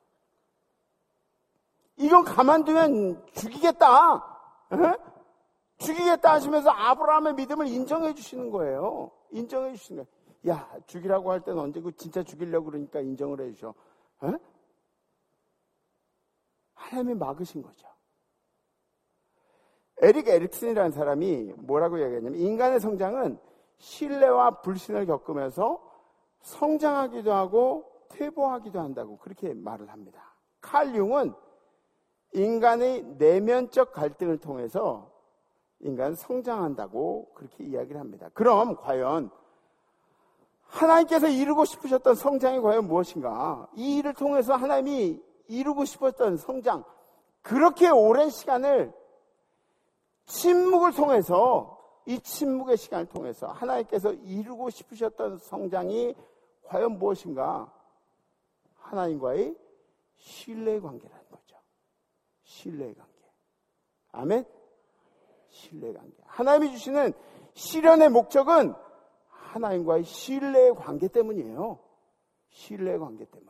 이건 가만두면 죽이겠다. 에? 죽이겠다 하시면서 아브라함의 믿음을 인정해 주시는 거예요. 인정해 주시는 거예요. 야, 죽이라고 할 때는 언제고 진짜 죽이려고 그러니까 인정을 해 주셔. 에? 하나님이 막으신 거죠. 에릭 에릭슨이라는 사람이 뭐라고 이야기했냐면 인간의 성장은 신뢰와 불신을 겪으면서 성장하기도 하고 퇴보하기도 한다고 그렇게 말을 합니다. 칼 융은 인간의 내면적 갈등을 통해서 인간은 성장한다고 그렇게 이야기를 합니다. 그럼 과연 하나님께서 이루고 싶으셨던 성장이 과연 무엇인가? 이 일을 통해서 하나님이 이루고 싶었던 성장, 그렇게 오랜 시간을 침묵을 통해서, 이 침묵의 시간을 통해서 하나님께서 이루고 싶으셨던 성장이 과연 무엇인가? 하나님과의 신뢰의 관계라는 거죠. 신뢰의 관계. 아멘? 신뢰의 관계. 하나님이 주시는 시련의 목적은 하나님과의 신뢰의 관계 때문이에요. 신뢰의 관계 때문.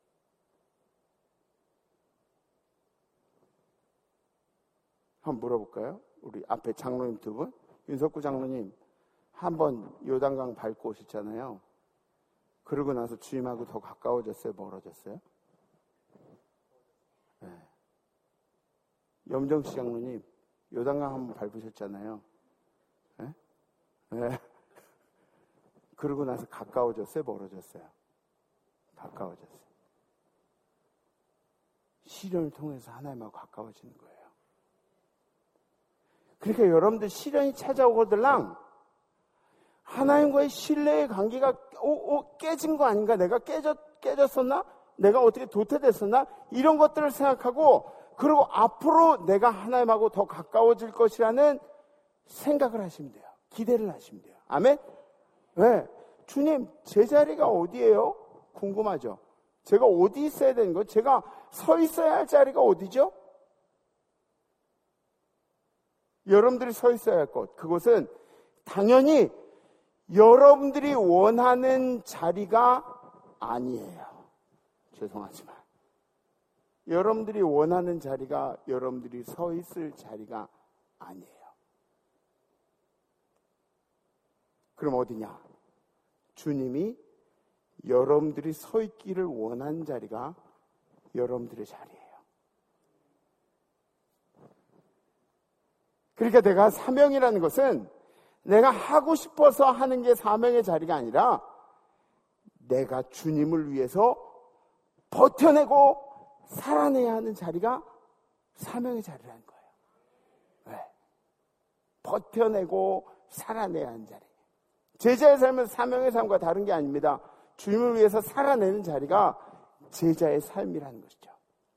한번 물어볼까요? 우리 앞에 장로님 두 분, 윤석구 장로님 한번 요단강 밟고 오셨잖아요. 그러고 나서 주님하고 더 가까워졌어요? 멀어졌어요? 네. 염정씨 장로님 요단강 한번 밟으셨잖아요. 네? 네. 그러고 나서 가까워졌어요? 멀어졌어요? 가까워졌어요. 시련을 통해서 하나님하고 가까워지는 거예요. 그러니까 여러분들 시련이 찾아오거들랑 하나님과의 신뢰의 관계가 깨진 거 아닌가? 내가 깨졌었나? 내가 어떻게 도태됐었나? 이런 것들을 생각하고 그리고 앞으로 내가 하나님하고 더 가까워질 것이라는 생각을 하시면 돼요. 기대를 하시면 돼요. 아멘? 왜? 주님, 제 자리가 어디예요? 궁금하죠? 제가 어디 있어야 되는 거예요? 제가 서 있어야 할 자리가 어디죠? 여러분들이 서 있어야 할 것, 그것은 당연히 여러분들이 원하는 자리가 아니에요. 죄송하지만 여러분들이 원하는 자리가 여러분들이 서 있을 자리가 아니에요. 그럼 어디냐? 주님이 여러분들이 서 있기를 원하는 자리가 여러분들의 자리예요. 그러니까 내가 사명이라는 것은 내가 하고 싶어서 하는 게 사명의 자리가 아니라 내가 주님을 위해서 버텨내고 살아내야 하는 자리가 사명의 자리라는 거예요. 네. 버텨내고 살아내야 하는 자리. 제자의 삶은 사명의 삶과 다른 게 아닙니다. 주님을 위해서 살아내는 자리가 제자의 삶이라는 것이죠.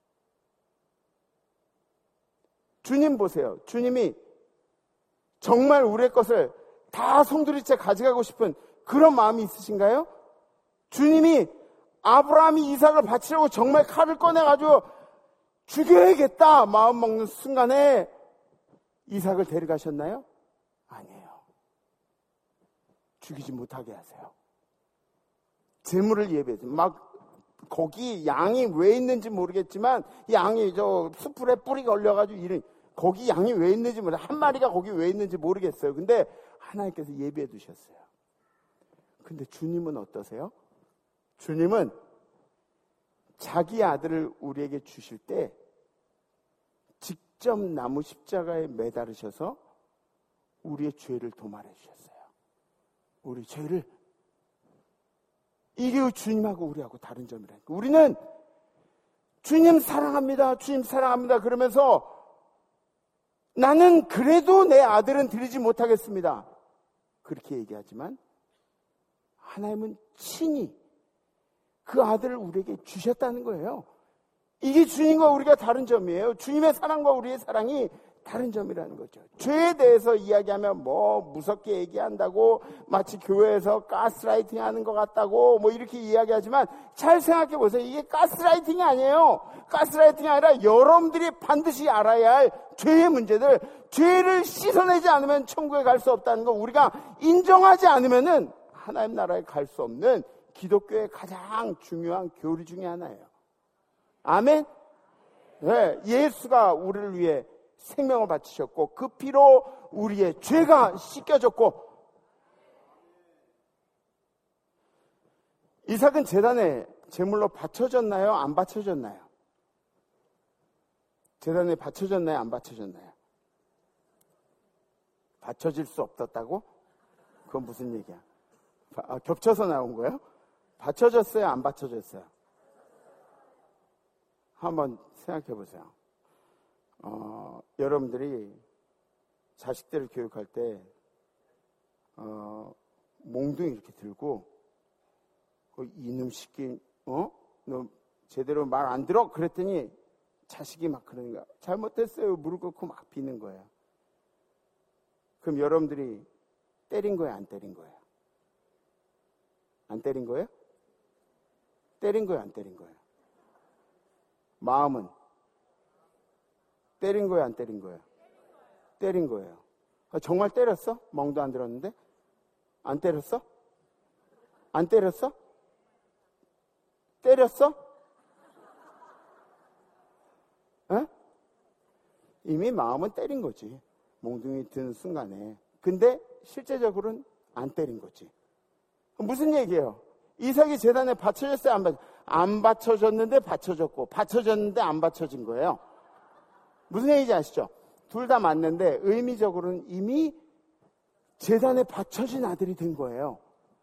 주님 보세요. 주님이 정말 우리의 것을 다 송두리째 가져가고 싶은 그런 마음이 있으신가요? 주님이 아브라함이 이삭을 바치려고 정말 칼을 꺼내가지고 죽여야겠다 마음 먹는 순간에 이삭을 데려가셨나요? 아니에요. 죽이지 못하게 하세요. 제물을 예배해서 막 거기 양이 왜 있는지 모르겠지만 양이 저 숯불에 뿌리 걸려가지고 이런 거기 양이 왜 있는지 모르겠어요. 한 마리가 거기 왜 있는지 모르겠어요. 근데 하나님께서 예배해 두셨어요. 근데 주님은 어떠세요? 주님은 자기 아들을 우리에게 주실 때 직접 나무 십자가에 매달으셔서 우리의 죄를 도말해 주셨어요. 우리 죄를. 이게 주님하고 우리하고 다른 점이라니까. 우리는 주님 사랑합니다. 주님 사랑합니다. 그러면서 나는 그래도 내 아들은 드리지 못하겠습니다. 그렇게 얘기하지만 하나님은 친히 그 아들을 우리에게 주셨다는 거예요. 이게 주님과 우리가 다른 점이에요. 주님의 사랑과 우리의 사랑이 다른 점이라는 거죠. 죄에 대해서 이야기하면 뭐 무섭게 얘기한다고 마치 교회에서 가스라이팅 하는 것 같다고 뭐 이렇게 이야기하지만 잘 생각해 보세요. 이게 가스라이팅이 아니에요. 가스라이팅이 아니라 여러분들이 반드시 알아야 할 죄의 문제들, 죄를 씻어내지 않으면 천국에 갈 수 없다는 거 우리가 인정하지 않으면은 하나님 나라에 갈 수 없는 기독교의 가장 중요한 교리 중에 하나예요. 아멘? 네, 예수가 우리를 위해 생명을 바치셨고 그 피로 우리의 죄가 씻겨졌고, 이삭은 제단에 제물로 바쳐졌나요? 안 바쳐졌나요? 제단에 바쳐졌나요? 안 바쳐졌나요? 바쳐질 수 없었다고? 그건 무슨 얘기야? 겹쳐서 나온 거예요? 바쳐졌어요? 안 바쳐졌어요? 한번 생각해 보세요. 여러분들이 자식들을 교육할 때 몽둥이 이렇게 들고 이놈 새끼 너 제대로 말 안 들어? 그랬더니 자식이 막 그러는 거야. 잘못했어요. 무릎 꿇고 막 비는 거예요. 그럼 여러분들이 때린 거예요? 안 때린 거예요? 안 때린 거예요? 때린 거예요? 안 때린 거예요? 마음은 때린 거예요? 안 때린 거예요? 때린 거예요. 정말 때렸어? 멍도 안 들었는데? 안 때렸어? 안 때렸어? 때렸어? 에? 이미 마음은 때린 거지. 몽둥이 든 순간에. 근데 실제적으로는 안 때린 거지. 무슨 얘기예요? 이삭이 제단에 바쳐졌어요? 안 바쳐졌는데 바쳐졌고, 바쳐졌는데 안 바쳐진 거예요. 무슨 얘기인지 아시죠? 둘 다 맞는데 의미적으로는 이미 제단에 바쳐진 아들이 된 거예요.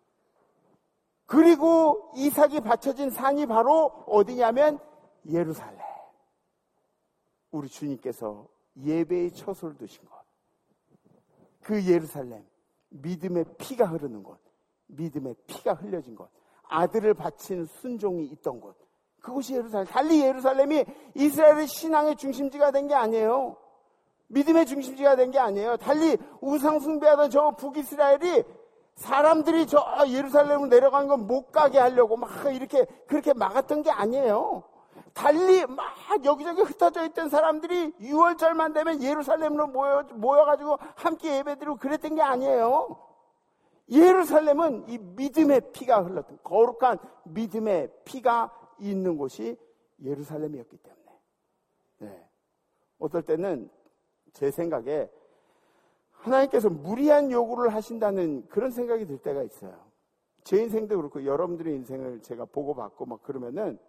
그리고 이삭이 바쳐진 산이 바로 어디냐면 예루살렘. 우리 주님께서 예배의 처소를 두신 곳. 그 예루살렘, 믿음의 피가 흐르는 곳, 믿음의 피가 흘려진 곳, 아들을 바친 순종이 있던 곳, 그곳이 예루살렘. 달리 예루살렘이 이스라엘의 신앙의 중심지가 된 게 아니에요. 믿음의 중심지가 된 게 아니에요. 달리 우상 숭배하던 저 북이스라엘이 사람들이 저 예루살렘으로 내려가는 건 못 가게 하려고 막 이렇게 그렇게 막았던 게 아니에요. 달리 막 여기저기 흩어져 있던 사람들이 6월절만 되면 예루살렘으로 모여가지고 함께 예배드리고 그랬던 게 아니에요. 예루살렘은 이 믿음의 피가 흘렀던, 거룩한 믿음의 피가 있는 곳이 예루살렘이었기 때문에. 네. 어떨 때는 제 생각에 하나님께서 무리한 요구를 하신다는 그런 생각이 들 때가 있어요. 제 인생도 그렇고 여러분들의 인생을 제가 보고받고 막 그러면은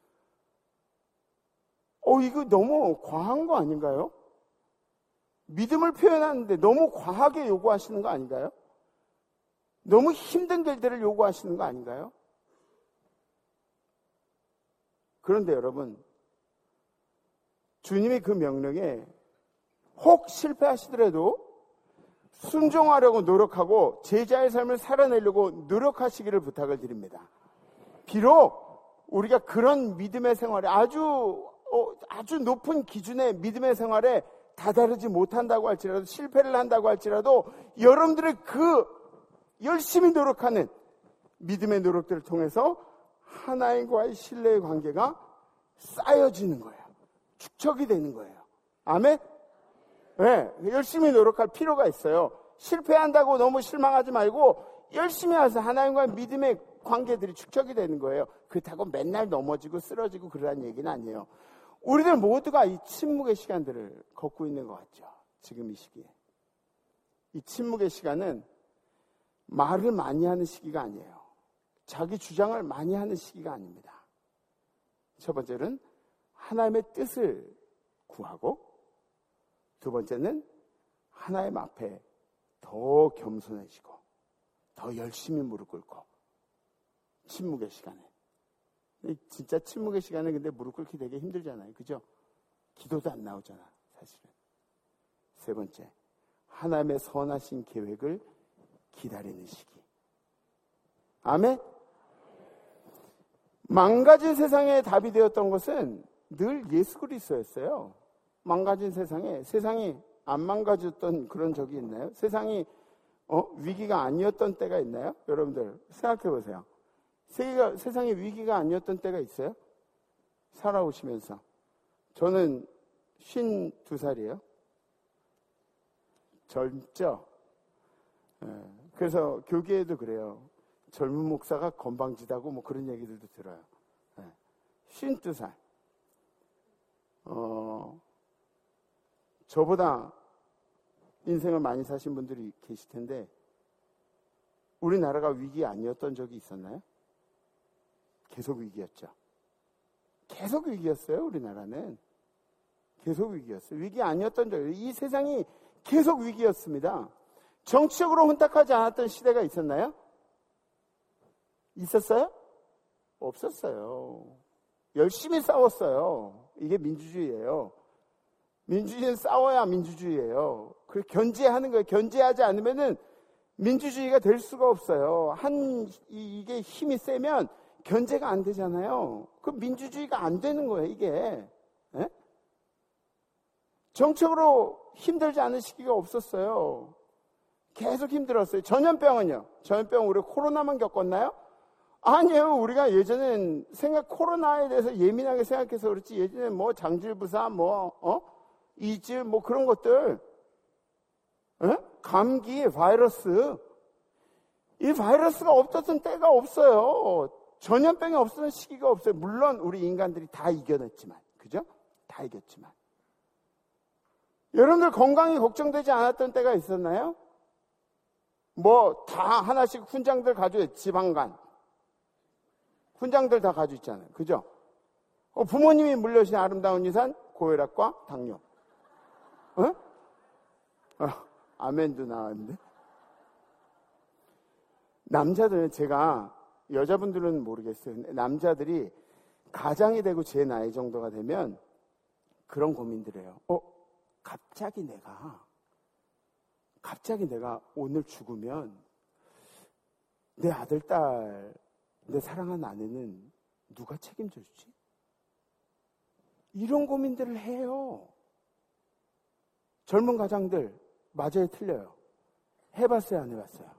이거 너무 과한 거 아닌가요? 믿음을 표현하는데 너무 과하게 요구하시는 거 아닌가요? 너무 힘든 길들을 요구하시는 거 아닌가요? 그런데 여러분, 주님이 그 명령에 혹 실패하시더라도 순종하려고 노력하고 제자의 삶을 살아내려고 노력하시기를 부탁을 드립니다. 비록 우리가 그런 믿음의 생활에 아주 높은 기준의 믿음의 생활에 다다르지 못한다고 할지라도, 실패를 한다고 할지라도 여러분들의 그 열심히 노력하는 믿음의 노력들을 통해서 하나님과의 신뢰의 관계가 쌓여지는 거예요. 축적이 되는 거예요. 아멘? 네, 열심히 노력할 필요가 있어요. 실패한다고 너무 실망하지 말고 열심히 해서 하나님과의 믿음의 관계들이 축적이 되는 거예요. 그렇다고 맨날 넘어지고 쓰러지고 그러라는 얘기는 아니에요. 우리들 모두가 이 침묵의 시간들을 걷고 있는 것 같죠. 지금 이 시기에. 이 침묵의 시간은 말을 많이 하는 시기가 아니에요. 자기 주장을 많이 하는 시기가 아닙니다. 첫 번째는 하나님의 뜻을 구하고, 두 번째는 하나님 앞에 더 겸손해지고 더 열심히 무릎 꿇고, 침묵의 시간에. 진짜 침묵의 시간에 근데 무릎 꿇기 되게 힘들잖아요. 그죠? 기도도 안 나오잖아, 사실은. 세 번째, 하나님의 선하신 계획을 기다리는 시기. 아멘? 망가진 세상에 답이 되었던 것은 늘 예수 그리스도였어요. 망가진 세상이 안 망가졌던 그런 적이 있나요? 세상이 위기가 아니었던 때가 있나요? 여러분들 생각해 보세요. 세상이 위기가 아니었던 때가 있어요? 살아오시면서. 저는 52살이에요. 젊죠? 그래서 교계에도 그래요. 젊은 목사가 건방지다고 뭐 그런 얘기들도 들어요. 52살. 저보다 인생을 많이 사신 분들이 계실 텐데 우리나라가 위기 아니었던 적이 있었나요? 계속 위기였죠. 계속 위기였어요. 우리나라는. 계속 위기였어요. 위기 아니었던 적이, 이 세상이 계속 위기였습니다. 정치적으로 혼탁하지 않았던 시대가 있었나요? 있었어요? 없었어요. 열심히 싸웠어요. 이게 민주주의예요. 민주주의는 싸워야 민주주의예요. 그 견제하는 거예요. 견제하지 않으면은 민주주의가 될 수가 없어요. 이게 힘이 세면 견제가 안 되잖아요. 그 민주주의가 안 되는 거예요, 이게. 예? 정책으로 힘들지 않은 시기가 없었어요. 계속 힘들었어요. 전염병은요? 전염병 우리 코로나만 겪었나요? 아니에요. 우리가 예전엔 코로나에 대해서 예민하게 생각해서 그렇지, 예전엔 뭐 장질부사, 이질, 뭐 그런 것들, 감기, 바이러스, 이 바이러스가 없었던 때가 없어요. 전염병이 없었던 시기가 없어요. 물론 우리 인간들이 다 이겨냈지만, 그죠? 다 이겼지만. 여러분들 건강이 걱정되지 않았던 때가 있었나요? 뭐 다 하나씩 훈장들 가지고, 지방간 훈장들 다 가지고 있잖아요. 그죠? 부모님이 물려주신 아름다운 유산, 고혈압과 당뇨. 아멘도 나왔는데. 남자들은, 제가 여자분들은 모르겠어요. 근데 남자들이 가장이 되고 제 나이 정도가 되면 그런 고민들 해요. 갑자기 내가 오늘 죽으면 내 아들, 딸, 내 사랑하는 아내는 누가 책임져 주지? 이런 고민들을 해요. 젊은 가장들 맞아요, 틀려요? 해봤어요, 안 해봤어요?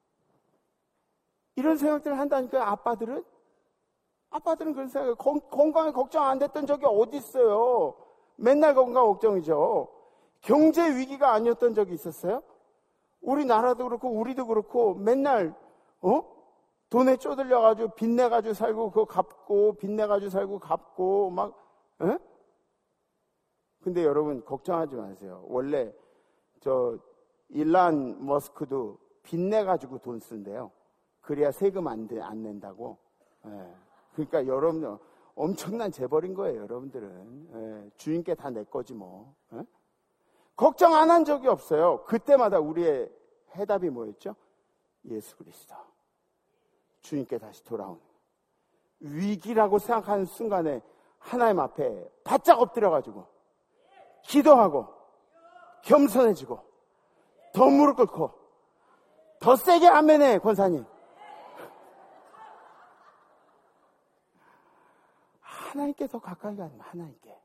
이런 생각들을 한다니까. 아빠들은 그런 생각, 건강에 걱정 안 됐던 적이 어디 있어요? 맨날 건강 걱정이죠. 경제 위기가 아니었던 적이 있었어요? 우리나라도 그렇고 우리도 그렇고 맨날 돈에 쪼들려가지고 빚내가지고 살고 그거 갚고, 빚내가지고 살고 갚고 막. 근데 여러분 걱정하지 마세요. 원래 일란 머스크도 빚내가지고 돈 쓴대요. 그래야 세금 안 낸다고. 그러니까 여러분 엄청난 재벌인 거예요. 여러분들은. 주인께 다 내 거지 뭐. 걱정 안 한 적이 없어요. 그때마다 우리의 해답이 뭐였죠? 예수 그리스도. 주님께 다시 돌아오는. 위기라고 생각하는 순간에 하나님 앞에 바짝 엎드려가지고 기도하고 겸손해지고 더 무릎 꿇고 더 세게 아멘해, 권사님. 하나님께 더 가까이 가는, 하나님께.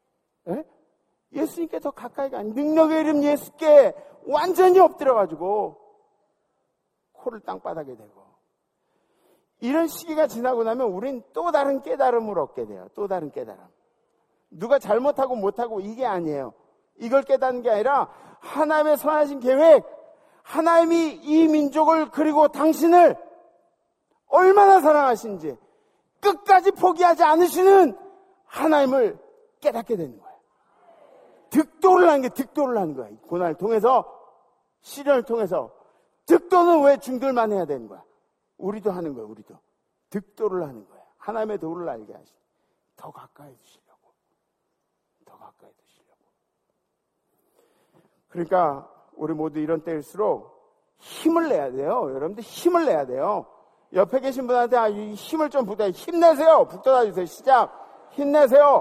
예수님께 더 가까이 가는, 능력의 이름 예수께 완전히 엎드려가지고 코를 땅바닥에 대고. 이런 시기가 지나고 나면 우린 또 다른 깨달음을 얻게 돼요. 또 다른 깨달음. 누가 잘못하고 못하고 이게 아니에요. 이걸 깨닫는 게 아니라 하나님의 선하신 계획, 하나님이 이 민족을 그리고 당신을 얼마나 사랑하시는지 끝까지 포기하지 않으시는 하나님을 깨닫게 되는 거예요. 득도를 하는 거예요. 고난을 통해서, 시련을 통해서. 득도는 왜 중들만 해야 되는 거야? 우리도 하는 거예요. 우리도 득도를 하는 거예요. 하나님의 도를 알게 하시니 더 가까이 두시려고. 그러니까 우리 모두 이런 때일수록 힘을 내야 돼요. 여러분들 힘을 내야 돼요. 옆에 계신 분한테 힘을 좀 부탁해. 힘내세요. 북돋아 주세요. 시작. 힘내세요.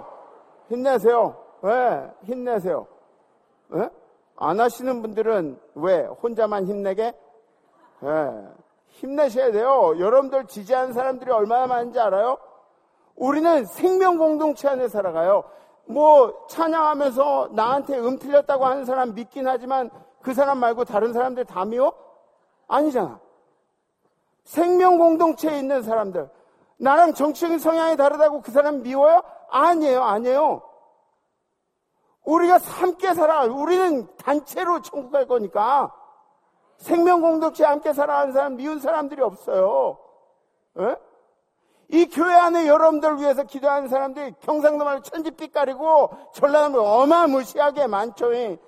왜? 힘내세요. 왜? 안 하시는 분들은 왜? 혼자만 힘내게? 왜? 힘내셔야 돼요. 여러분들 지지하는 사람들이 얼마나 많은지 알아요? 우리는 생명 공동체 안에 살아가요. 뭐 찬양하면서 나한테 틀렸다고 하는 사람 믿긴 하지만 그 사람 말고 다른 사람들 다 미워? 아니잖아. 생명 공동체에 있는 사람들, 나랑 정치적인 성향이 다르다고 그 사람 미워요? 아니에요. 우리가 함께 살아. 우리는 단체로 천국 갈 거니까. 생명 공동체에 함께 살아가는 사람, 미운 사람들이 없어요. 에? 이 교회 안에 여러분들 위해서 기도하는 사람들이 경상도 말로 천지빛 가리고 전라도면 어마무시하게 많죠. 에?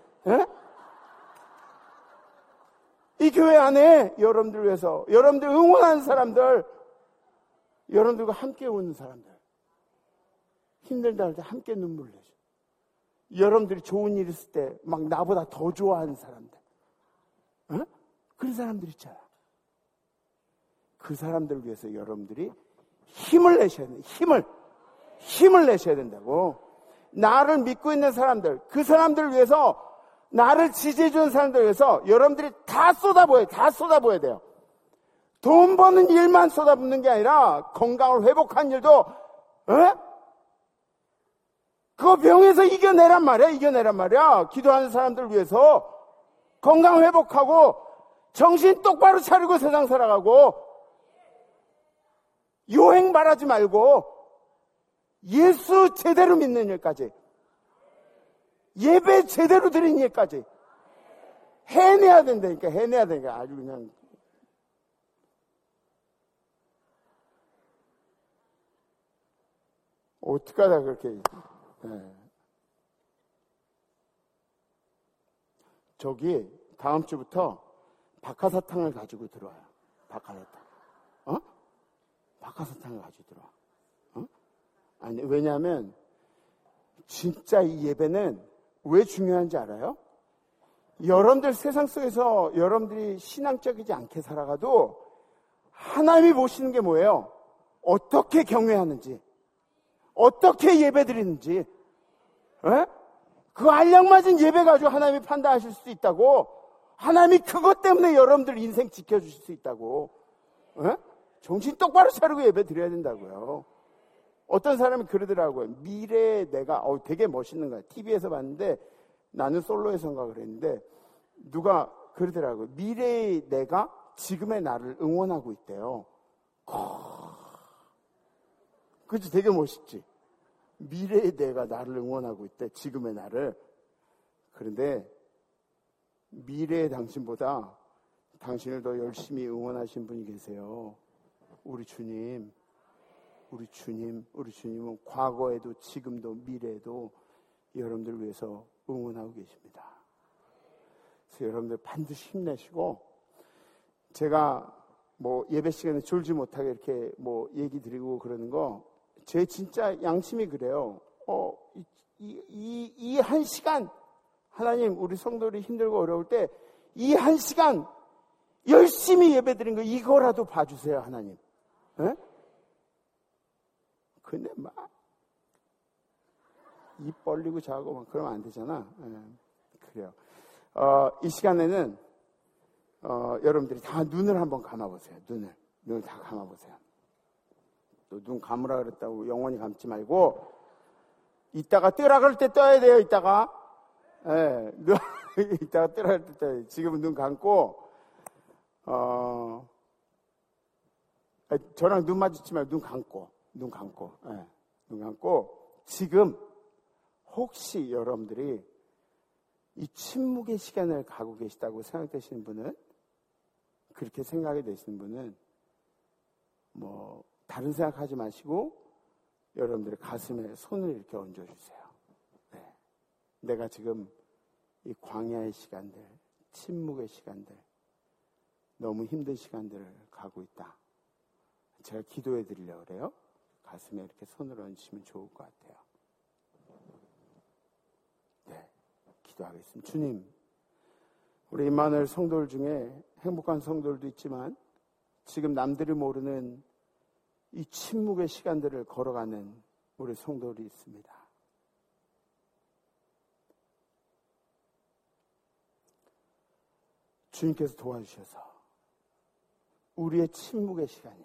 이 교회 안에 여러분들 위해서, 여러분들 응원하는 사람들, 여러분들과 함께 우는 사람들, 힘들다 할 때 함께 눈물 내죠. 여러분들이 좋은 일 있을 때 막 나보다 더 좋아하는 사람들, 어? 그런 사람들 있잖아. 그 사람들을 위해서 여러분들이 힘을 내셔야 돼. 힘을 내셔야 된다고. 나를 믿고 있는 사람들, 그 사람들을 위해서, 나를 지지해주는 사람들을 위해서 여러분들이 다 쏟아부어야 돼요. 돈 버는 일만 쏟아붓는 게 아니라 건강을 회복한 일도, 그거 병에서 이겨내란 말이야. 기도하는 사람들을 위해서 건강 회복하고 정신 똑바로 차리고 세상 살아가고 요행 바라지 말고 예수 제대로 믿는 일까지, 예배 제대로 드리는 일까지 해내야 된다니까. 아주 그냥 어떡하다 그렇게. 네. 저기 다음 주부터 박하사탕을 가지고 들어와요. 박하사탕. 박하사탕을 가지고 들어와. 아니, 왜냐하면 진짜 이 예배는 왜 중요한지 알아요? 여러분들 세상 속에서 여러분들이 신앙적이지 않게 살아가도 하나님이 보시는 게 뭐예요? 어떻게 경외하는지, 어떻게 예배 드리는지, 그 알량맞은 예배 가지고 하나님이 판단하실 수 있다고. 하나님이 그것 때문에 여러분들 인생 지켜주실 수 있다고. 정신 똑바로 차리고 예배 드려야 된다고요. 어떤 사람이 그러더라고요. 미래의 내가, 되게 멋있는 거야. TV에서 봤는데, 나는 솔로에서인가 그랬는데, 누가 그러더라고요. 미래의 내가 지금의 나를 응원하고 있대요. 그치? 되게 멋있지? 미래의 내가 나를 응원하고 있대. 지금의 나를. 그런데 미래의 당신보다 당신을 더 열심히 응원하신 분이 계세요. 우리 주님은 과거에도 지금도 미래에도 여러분들을 위해서 응원하고 계십니다. 그래서 여러분들 반드시 힘내시고, 제가 예배 시간에 졸지 못하게 이렇게 얘기 드리고 그러는 거, 제 진짜 양심이 그래요. 이 한 시간, 하나님, 우리 성도들이 힘들고 어려울 때 이 한 시간 열심히 예배 드린 거 이거라도 봐주세요, 하나님. 근데 입 벌리고 자고 그러면 안 되잖아. 그래요. 이 시간에는 여러분들이 다 눈을 한번 감아보세요. 눈을 다 감아보세요. 또 눈 감으라 그랬다고 영원히 감지 말고, 이따가 뜨라 그럴 때 떠야 돼요. 이따가 뜨라 그럴 때 떠야 돼요. 지금은 눈 감고, 저랑 눈 마주치지 말고 눈 감고, 지금 혹시 여러분들이 이 침묵의 시간을 가고 계시다고 생각되시는 분은, 그렇게 생각이 되시는 분은 다른 생각하지 마시고 여러분들의 가슴에 손을 이렇게 얹어주세요. 내가 지금 이 광야의 시간들, 침묵의 시간들, 너무 힘든 시간들을 가고 있다. 제가 기도해 드리려고 그래요. 가슴에 이렇게 손을 얹으시면 좋을 것 같아요. 기도하겠습니다. 주님, 우리 임마누엘 성도들 중에 행복한 성도들도 있지만 지금 남들이 모르는 이 침묵의 시간들을 걸어가는 우리 성도들이 있습니다. 주님께서 도와주셔서 우리의 침묵의 시간이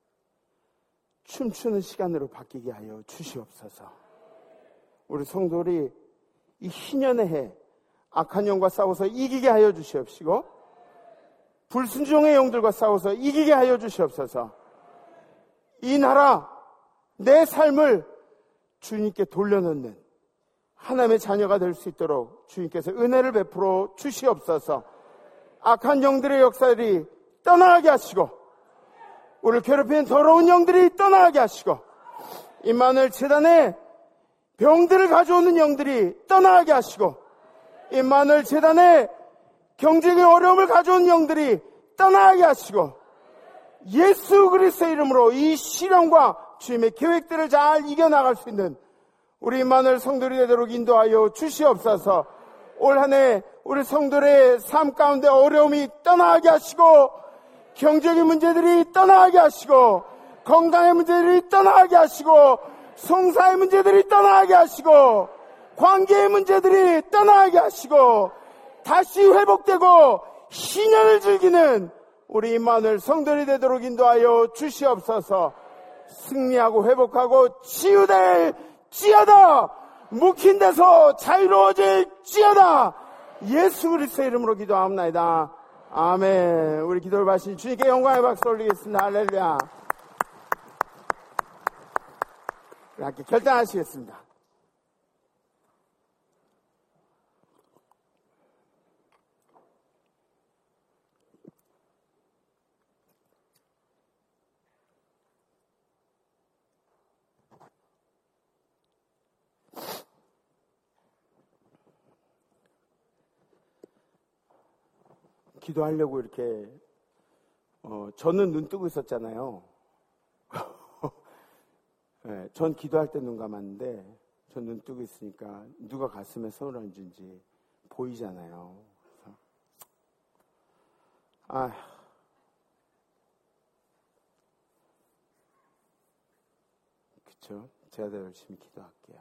춤추는 시간으로 바뀌게 하여 주시옵소서. 우리 성도들이 이 희년의 해 악한 영과 싸워서 이기게 하여 주시옵시고, 불순종의 영들과 싸워서 이기게 하여 주시옵소서. 이 나라, 내 삶을 주님께 돌려놓는 하나님의 자녀가 될 수 있도록 주님께서 은혜를 베풀어 주시옵소서. 악한 영들의 역사들이 떠나게 하시고, 우리를 괴롭히는 더러운 영들이 떠나게 하시고, 임마누엘 재단에 병들을 가져오는 영들이 떠나게 하시고, 임마누엘 재단에 경제적인 어려움을 가져오는 영들이 떠나게 하시고, 예수 그리스도의 이름으로 이 시련과 주님의 계획들을 잘 이겨나갈 수 있는 우리 임마누엘 성도들이 되도록 인도하여 주시옵소서. 올 한 해 우리 성도들의 삶 가운데 어려움이 떠나게 하시고, 경제적인 문제들이 떠나게 하시고, 건강의 문제들이 떠나게 하시고, 성사의 문제들이 떠나게 하시고, 관계의 문제들이 떠나게 하시고, 다시 회복되고 희년을 즐기는 우리 임마누엘 성도들이 되도록 인도하여 주시옵소서. 승리하고 회복하고 치유될지어다. 묵힌 데서 자유로워질지어다. 예수 그리스도의 이름으로 기도합니다. 아멘. 우리 기도를 받으신 주님께 영광의 박수 올리겠습니다. 할렐루야. 함께 결단하시겠습니다. 기도하려고 이렇게 저는 눈 뜨고 있었잖아요. 네, 전 기도할 때 눈 감았는데 전 눈 뜨고 있으니까 누가 가슴에 손을 얹은지 보이잖아요. 그래서 그쵸? 제가 더 열심히 기도할게요.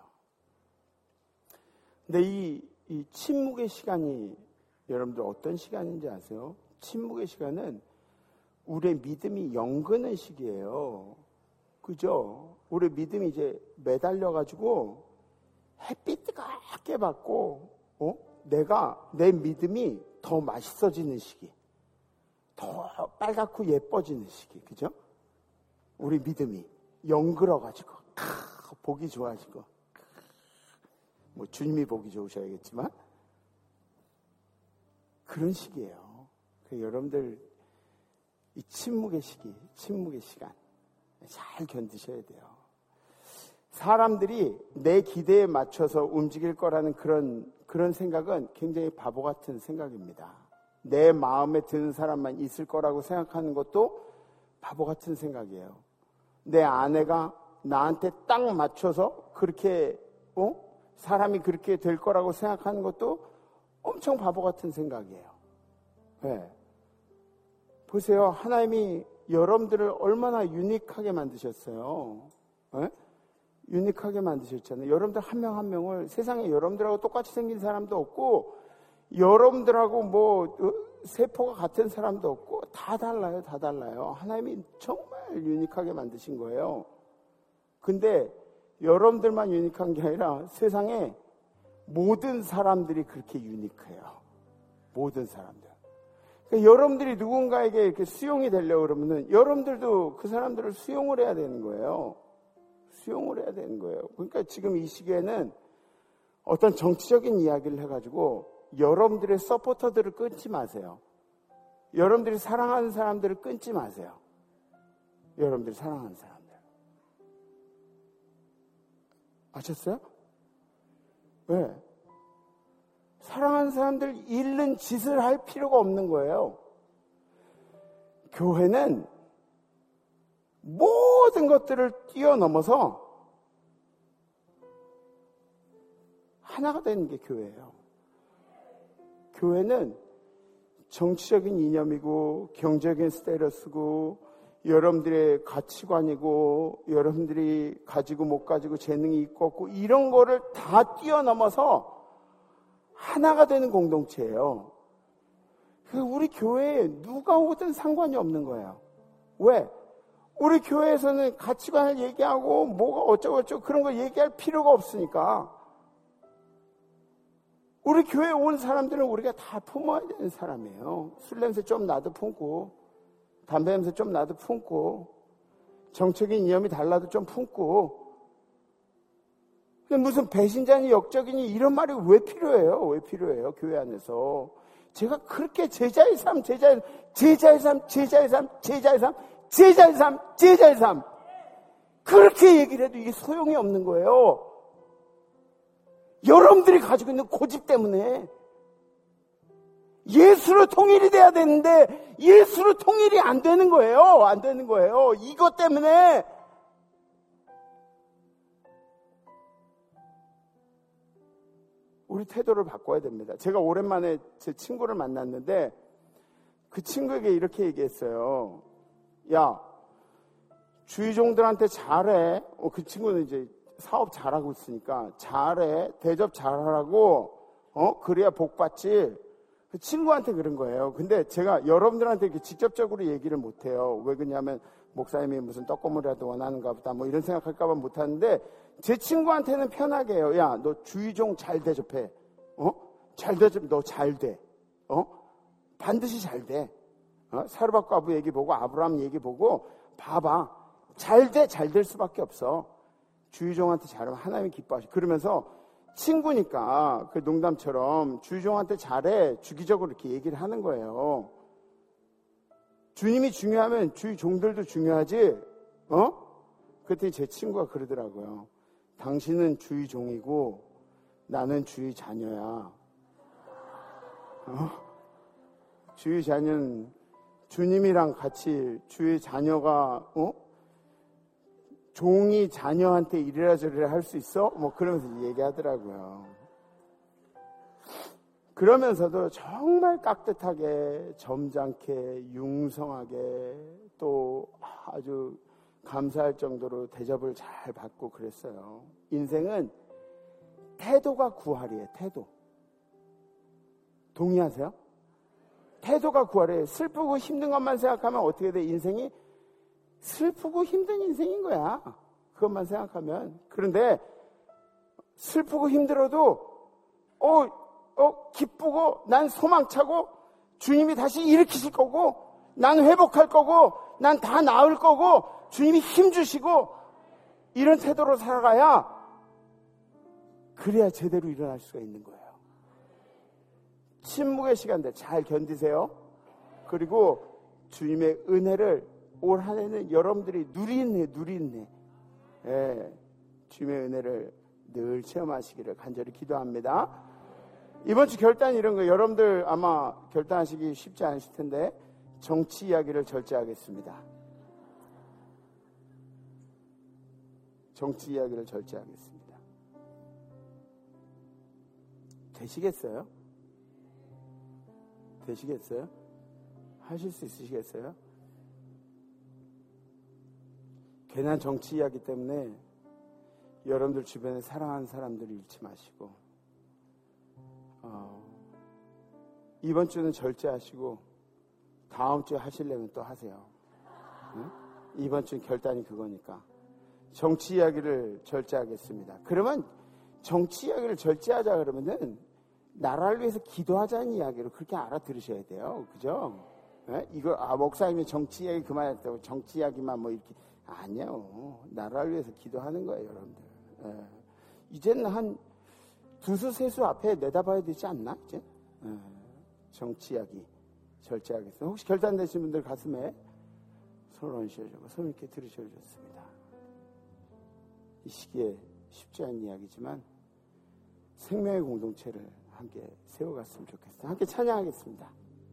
근데 이 침묵의 시간이 여러분들 어떤 시간인지 아세요? 침묵의 시간은 우리의 믿음이 영그는 시기예요. 그죠? 우리 믿음이 이제 매달려가지고 햇빛 뜨겁게 받고, 내 믿음이 더 맛있어지는 시기. 더 빨갛고 예뻐지는 시기. 그죠? 우리 믿음이 영그러가지고, 보기 좋아지고, 뭐 주님이 보기 좋으셔야겠지만, 그런 시기예요. 여러분들 이 침묵의 시기, 침묵의 시간 잘 견디셔야 돼요. 사람들이 내 기대에 맞춰서 움직일 거라는 그런 생각은 굉장히 바보 같은 생각입니다. 내 마음에 드는 사람만 있을 거라고 생각하는 것도 바보 같은 생각이에요. 내 아내가 나한테 딱 맞춰서 그렇게 사람이 그렇게 될 거라고 생각하는 것도 엄청 바보 같은 생각이에요. 네. 보세요. 하나님이 여러분들을 얼마나 유니크하게 만드셨어요. 네? 유니크하게 만드셨잖아요. 여러분들 한 명 한 명을 세상에 여러분들하고 똑같이 생긴 사람도 없고 여러분들하고 세포가 같은 사람도 없고 다 달라요. 다 달라요. 하나님이 정말 유니크하게 만드신 거예요. 근데 여러분들만 유니크한 게 아니라 세상에 모든 사람들이 그렇게 유니크해요. 모든 사람들. 그러니까 여러분들이 누군가에게 이렇게 수용이 되려고 그러면은 여러분들도 그 사람들을 수용을 해야 되는 거예요. 수용을 해야 되는 거예요. 그러니까 지금 이 시기에는 어떤 정치적인 이야기를 해가지고 여러분들의 서포터들을 끊지 마세요. 여러분들이 사랑하는 사람들을 끊지 마세요. 여러분들이 사랑하는 사람들. 아셨어요? 왜? 사랑하는 사람들 잃는 짓을 할 필요가 없는 거예요. 교회는 모든 것들을 뛰어넘어서 하나가 되는 게 교회예요. 교회는 정치적인 이념이고 경제적인 스테이터스고 여러분들의 가치관이고 여러분들이 가지고 못 가지고 재능이 있고 없고 이런 거를 다 뛰어넘어서 하나가 되는 공동체예요. 우리 교회에 누가 오든 상관이 없는 거예요. 왜? 우리 교회에서는 가치관을 얘기하고 뭐가 어쩌고저쩌고 그런 거 얘기할 필요가 없으니까. 우리 교회에 온 사람들은 우리가 다 품어야 되는 사람이에요. 술 냄새 좀 나도 품고 담배 냄새 좀 나도 품고 정책인 이념이 달라도 좀 품고. 근데 무슨 배신자니 역적이니 이런 말이 왜 필요해요? 왜 필요해요? 교회 안에서. 제가 그렇게 제자의 삶 그렇게 얘기를 해도 이게 소용이 없는 거예요. 여러분들이 가지고 있는 고집 때문에 예수로 통일이 돼야 되는데 예수로 통일이 안 되는 거예요. 안 되는 거예요. 이것 때문에 우리 태도를 바꿔야 됩니다. 제가 오랜만에 제 친구를 만났는데 그 친구에게 이렇게 얘기했어요. 야, 주의종들한테 잘해. 그 친구는 이제 사업 잘하고 있으니까 잘해. 대접 잘하라고. 그래야 복 받지. 그 친구한테 그런 거예요. 근데 제가 여러분들한테 이렇게 직접적으로 얘기를 못 해요. 왜 그러냐면 목사님이 무슨 떡고물이라도 원하는가 보다 뭐 이런 생각할까 봐 못 하는데 제 친구한테는 편하게 해요. 야, 너 주의종 잘 대접해. 잘 대접, 너 잘 돼. 반드시 잘 돼. 사르밧 과부 얘기 보고 아브라함 얘기 보고 봐봐. 잘 돼, 잘 될 수밖에 없어. 주의종한테 잘하면 하나님이 기뻐하시고. 그러면서 친구니까 그 농담처럼 주의종한테 잘해. 주기적으로 이렇게 얘기를 하는 거예요. 주님이 중요하면 주의 종들도 중요하지. 그랬더니 제 친구가 그러더라고요. 당신은 주의 종이고 나는 주의 자녀야. 주의 자녀는 주님이랑 같이 주의 자녀가 종이 자녀한테 이래라 저래라 할 수 있어? 뭐 그러면서 얘기하더라고요. 그러면서도 정말 깍듯하게 점잖게 융성하게 또 아주 감사할 정도로 대접을 잘 받고 그랬어요. 인생은 태도가 구할이에요. 태도. 동의하세요? 태도가 구할이에요. 슬프고 힘든 것만 생각하면 어떻게 돼? 인생이 슬프고 힘든 인생인 거야. 그것만 생각하면. 그런데 슬프고 힘들어도 기쁘고 난 소망차고 주님이 다시 일으키실 거고 난 회복할 거고 난 다 나을 거고 주님이 힘주시고 이런 태도로 살아가야 그래야 제대로 일어날 수가 있는 거예요. 침묵의 시간들 잘 견디세요. 그리고 주님의 은혜를 올 한 해는 여러분들이 누리는 해. 주님의 은혜를 늘 체험하시기를 간절히 기도합니다. 이번 주 결단 이런 거 여러분들 아마 결단하시기 쉽지 않으실 텐데 정치 이야기를 절제하겠습니다. 정치 이야기를 절제하겠습니다. 되시겠어요? 되시겠어요? 하실 수 있으시겠어요? 괜한 정치 이야기 때문에 여러분들 주변에 사랑하는 사람들을 잃지 마시고 이번 주는 절제하시고 다음 주에 하시려면 또 하세요. 응? 이번 주는 결단이 그거니까 정치 이야기를 절제하겠습니다. 그러면 정치 이야기를 절제하자 그러면은 나라를 위해서 기도하자는 이야기로 그렇게 알아들으셔야 돼요. 그죠? 네? 이거 목사님이 정치 이야기 그만했다고 정치 이야기만 뭐 이렇게 아니요. 나라를 위해서 기도하는 거예요, 여러분들. 네. 이제는 한 두수 세수 앞에 내다봐야 되지 않나? 이제 정치 이야기 절제하겠습니다. 혹시 결단되신 분들 가슴에 손을 얹으셔주고 손 이렇게 들으셔도 좋습니다. 이 시기에 쉽지 않은 이야기지만 생명의 공동체를 함께 세워갔으면 좋겠습니다. 함께 찬양하겠습니다.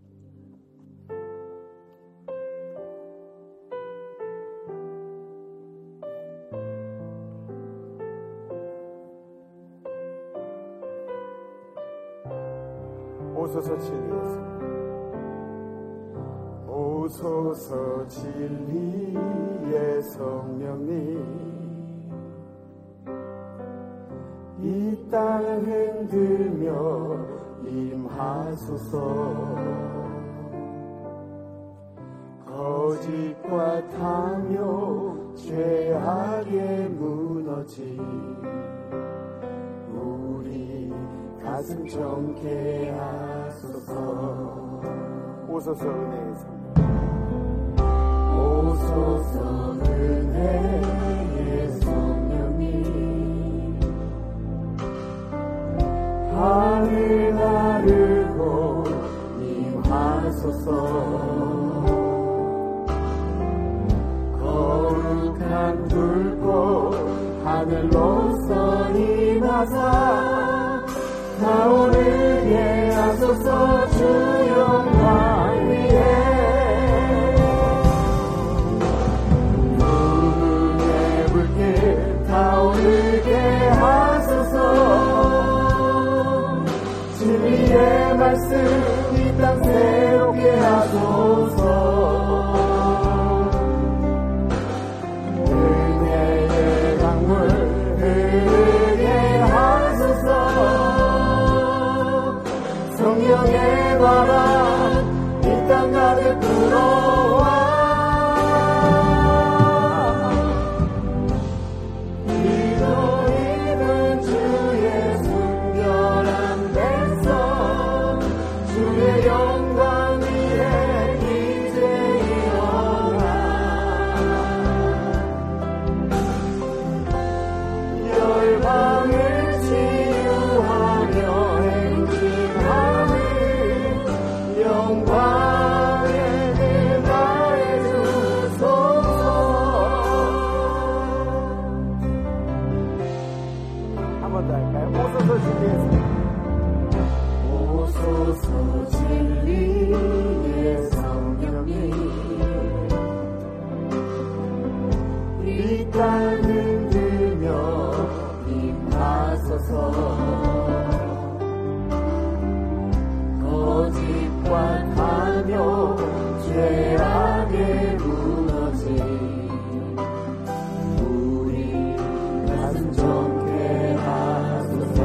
오소서 진리의 오소서 진리의 성령님 이 땅 흔들며 임하소서 거짓과 탐욕 죄악에 무너진 우리 가슴 정케 하소서 오소서 은혜의 성령 오소서 은혜의 성령님 하늘 나르고 하소서. 거룩한 불꽃 하늘로서 임하사 타오르게 하소서. 주 영광 위에 눈의 불길 타오르게 하소서. 진리의 말씀 이 땅 새롭게 하소서. 은혜의 강물 흐르게 하소서. 성령의 바람 이 땅 가득 불어와 이도 입은 주의 순결한 백성 주의 영광 위에 이제 일어나 열방을 치유하며 행진하는 영광의 은혜의 주소서. 한 번 더 할까요? 오소서 진리에서 오소서 진리의 성령님 이 땅을 흔들며 임하소서. 거짓과 탐욕 죄악에 무너진 우리 가슴 정케 하소서.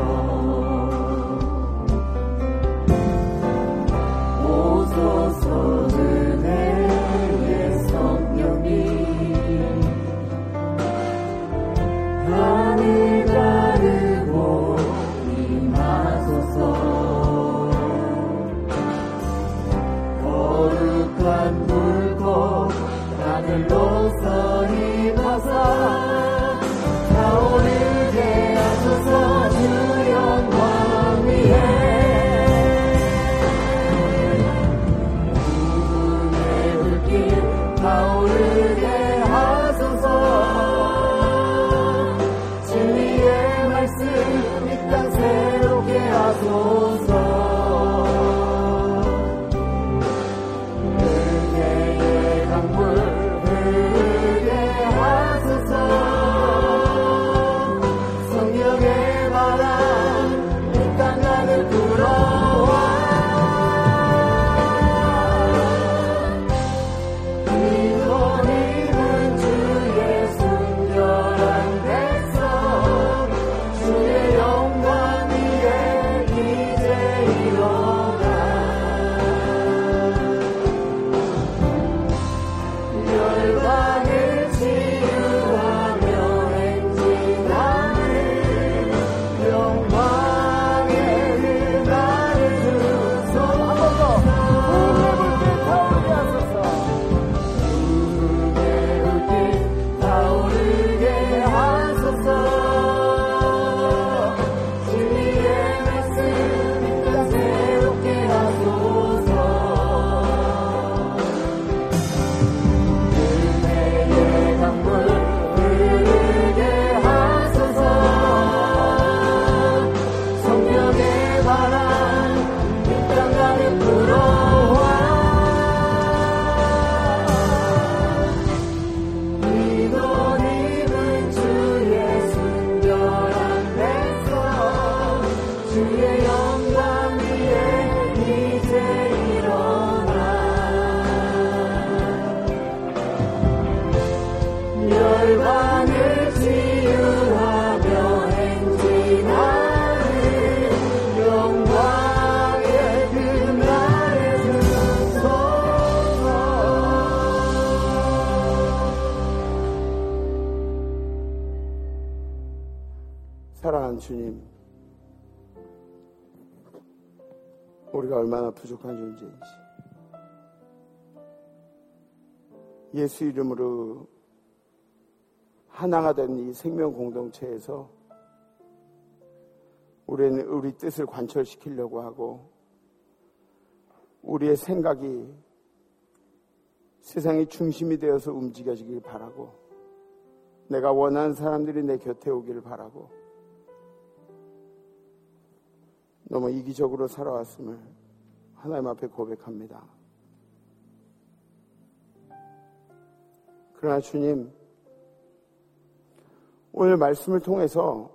오소서 은혜의 성령님 하늘 가르고 임하소서. 거룩한 불꽃 하늘로서 임하사 타오르게 하소서. 주 영광 위에 구원의 불길 타오르게 하소서. 진리의 말씀 이 땅 새롭게 하소서. 은혜의 강물 흐르게 하소서. 성령의 바람 이 땅 가득 불어와 이도 입은 주의 순결한 백성 주의 영광 위에 이제 일어나 열방을 치유하며 행진하는 영광의 은혜를 주소서. 한 번 더 구원의 불길 타오르게 하소서. 구원의 불길 타오르게 하소서. 진리의 말씀 이 땅 새롭게 하소서. 은혜의 강물 흐르게 하소서. 성령의 바람 이 땅 가득 불어와 이도 입은 주의 순결한 백성 주의 영광 위에 이제 일어나 열방을 치유하며 행진하는 영광의 그날의 주소서. 사랑하는 주님, 우리가 얼마나 부족한 존재인지 예수 이름으로 하나가 된 이 생명 공동체에서 우리는 우리 뜻을 관철시키려고 하고 우리의 생각이 세상의 중심이 되어서 움직여지길 바라고, 내가 원하는 사람들이 내 곁에 오기를 바라고, 너무 이기적으로 살아왔음을 하나님 앞에 고백합니다. 그러나 주님, 오늘 말씀을 통해서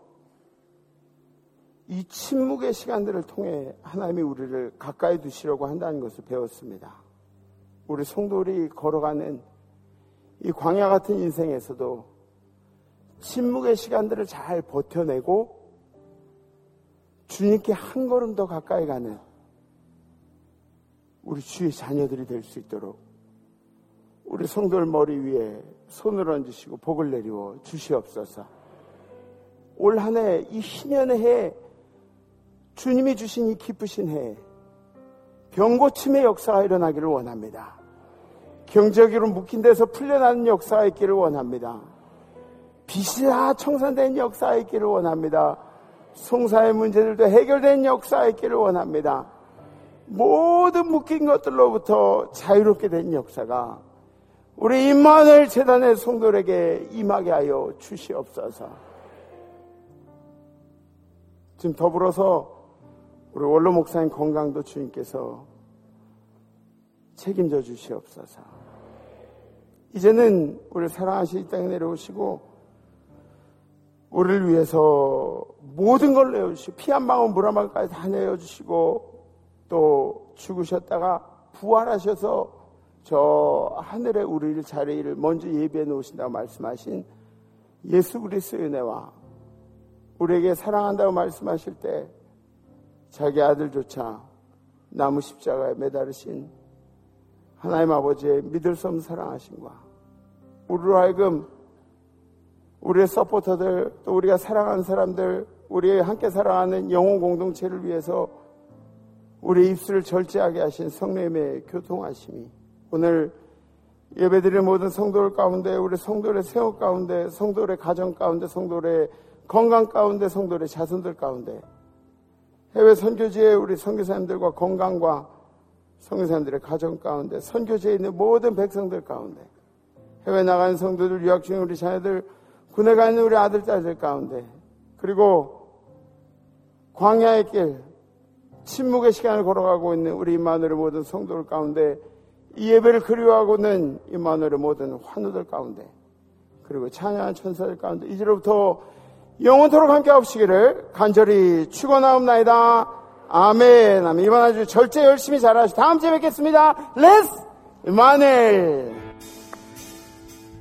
이 침묵의 시간들을 통해 하나님이 우리를 가까이 두시려고 한다는 것을 배웠습니다. 우리 성도들이 걸어가는 이 광야 같은 인생에서도 침묵의 시간들을 잘 버텨내고 주님께 한 걸음 더 가까이 가는 우리 주의 자녀들이 될 수 있도록 우리 성도들 머리 위에 손을 얹으시고 복을 내리워 주시옵소서. 올 한 해, 이 희년의 해, 주님이 주신 이 기쁘신 해, 병고침의 역사가 일어나기를 원합니다. 경제적으로 묶인 데서 풀려나는 역사가 있기를 원합니다. 빚이 다 청산된 역사가 있기를 원합니다. 송사의 문제들도 해결된 역사가 있기를 원합니다. 모든 묶인 것들로부터 자유롭게 된 역사가 우리 임마누엘 재단의 성도들에게 임하게 하여 주시옵소서. 지금 더불어서 우리 원로 목사님 건강도 주님께서 책임져 주시옵소서. 이제는 우리 사랑하신 이 땅에 내려오시고 우리를 위해서 모든 걸 내어주시고 피 한 방울 물 한 방울까지 다 내어주시고 또 죽으셨다가 부활하셔서 저 하늘에 우리를 자리를 먼저 예비해 놓으신다고 말씀하신 예수 그리스도의 은혜와 우리에게 사랑한다고 말씀하실 때 자기 아들조차 나무 십자가에 매달으신 하나님 아버지의 믿을 수 없는 사랑하심과 우리로 하여금 우리의 서포터들, 또 우리가 사랑하는 사람들, 우리 함께 사랑하는 영혼 공동체를 위해서 우리의 입술을 절제하게 하신 성령님의 교통하심이 오늘 예배드리는 모든 성도들 가운데, 우리 성도들의 생업 가운데, 성도들의 가정 가운데, 성도들의 건강 가운데, 성도들의 자손들 가운데, 해외 선교지에 우리 선교사님들과 건강과 선교사님들의 가정 가운데, 선교지에 있는 모든 백성들 가운데, 해외 나가는 성도들, 유학 중인 우리 자녀들, 군에 가 있는 우리 아들, 딸들 가운데, 그리고 광야의 길, 침묵의 시간을 걸어가고 있는 우리 임마누엘의 모든 성도들 가운데, 이 예배를 그리워하고는 임마누엘의 모든 환우들 가운데, 그리고 찬양하는 천사들 가운데 이제로부터 영원토록 함께 하시기를 간절히 축원하옵나이다. 아멘. 이번 한 주 절제 열심히 잘하시고 다음 주에 뵙겠습니다. 레스 임마누엘.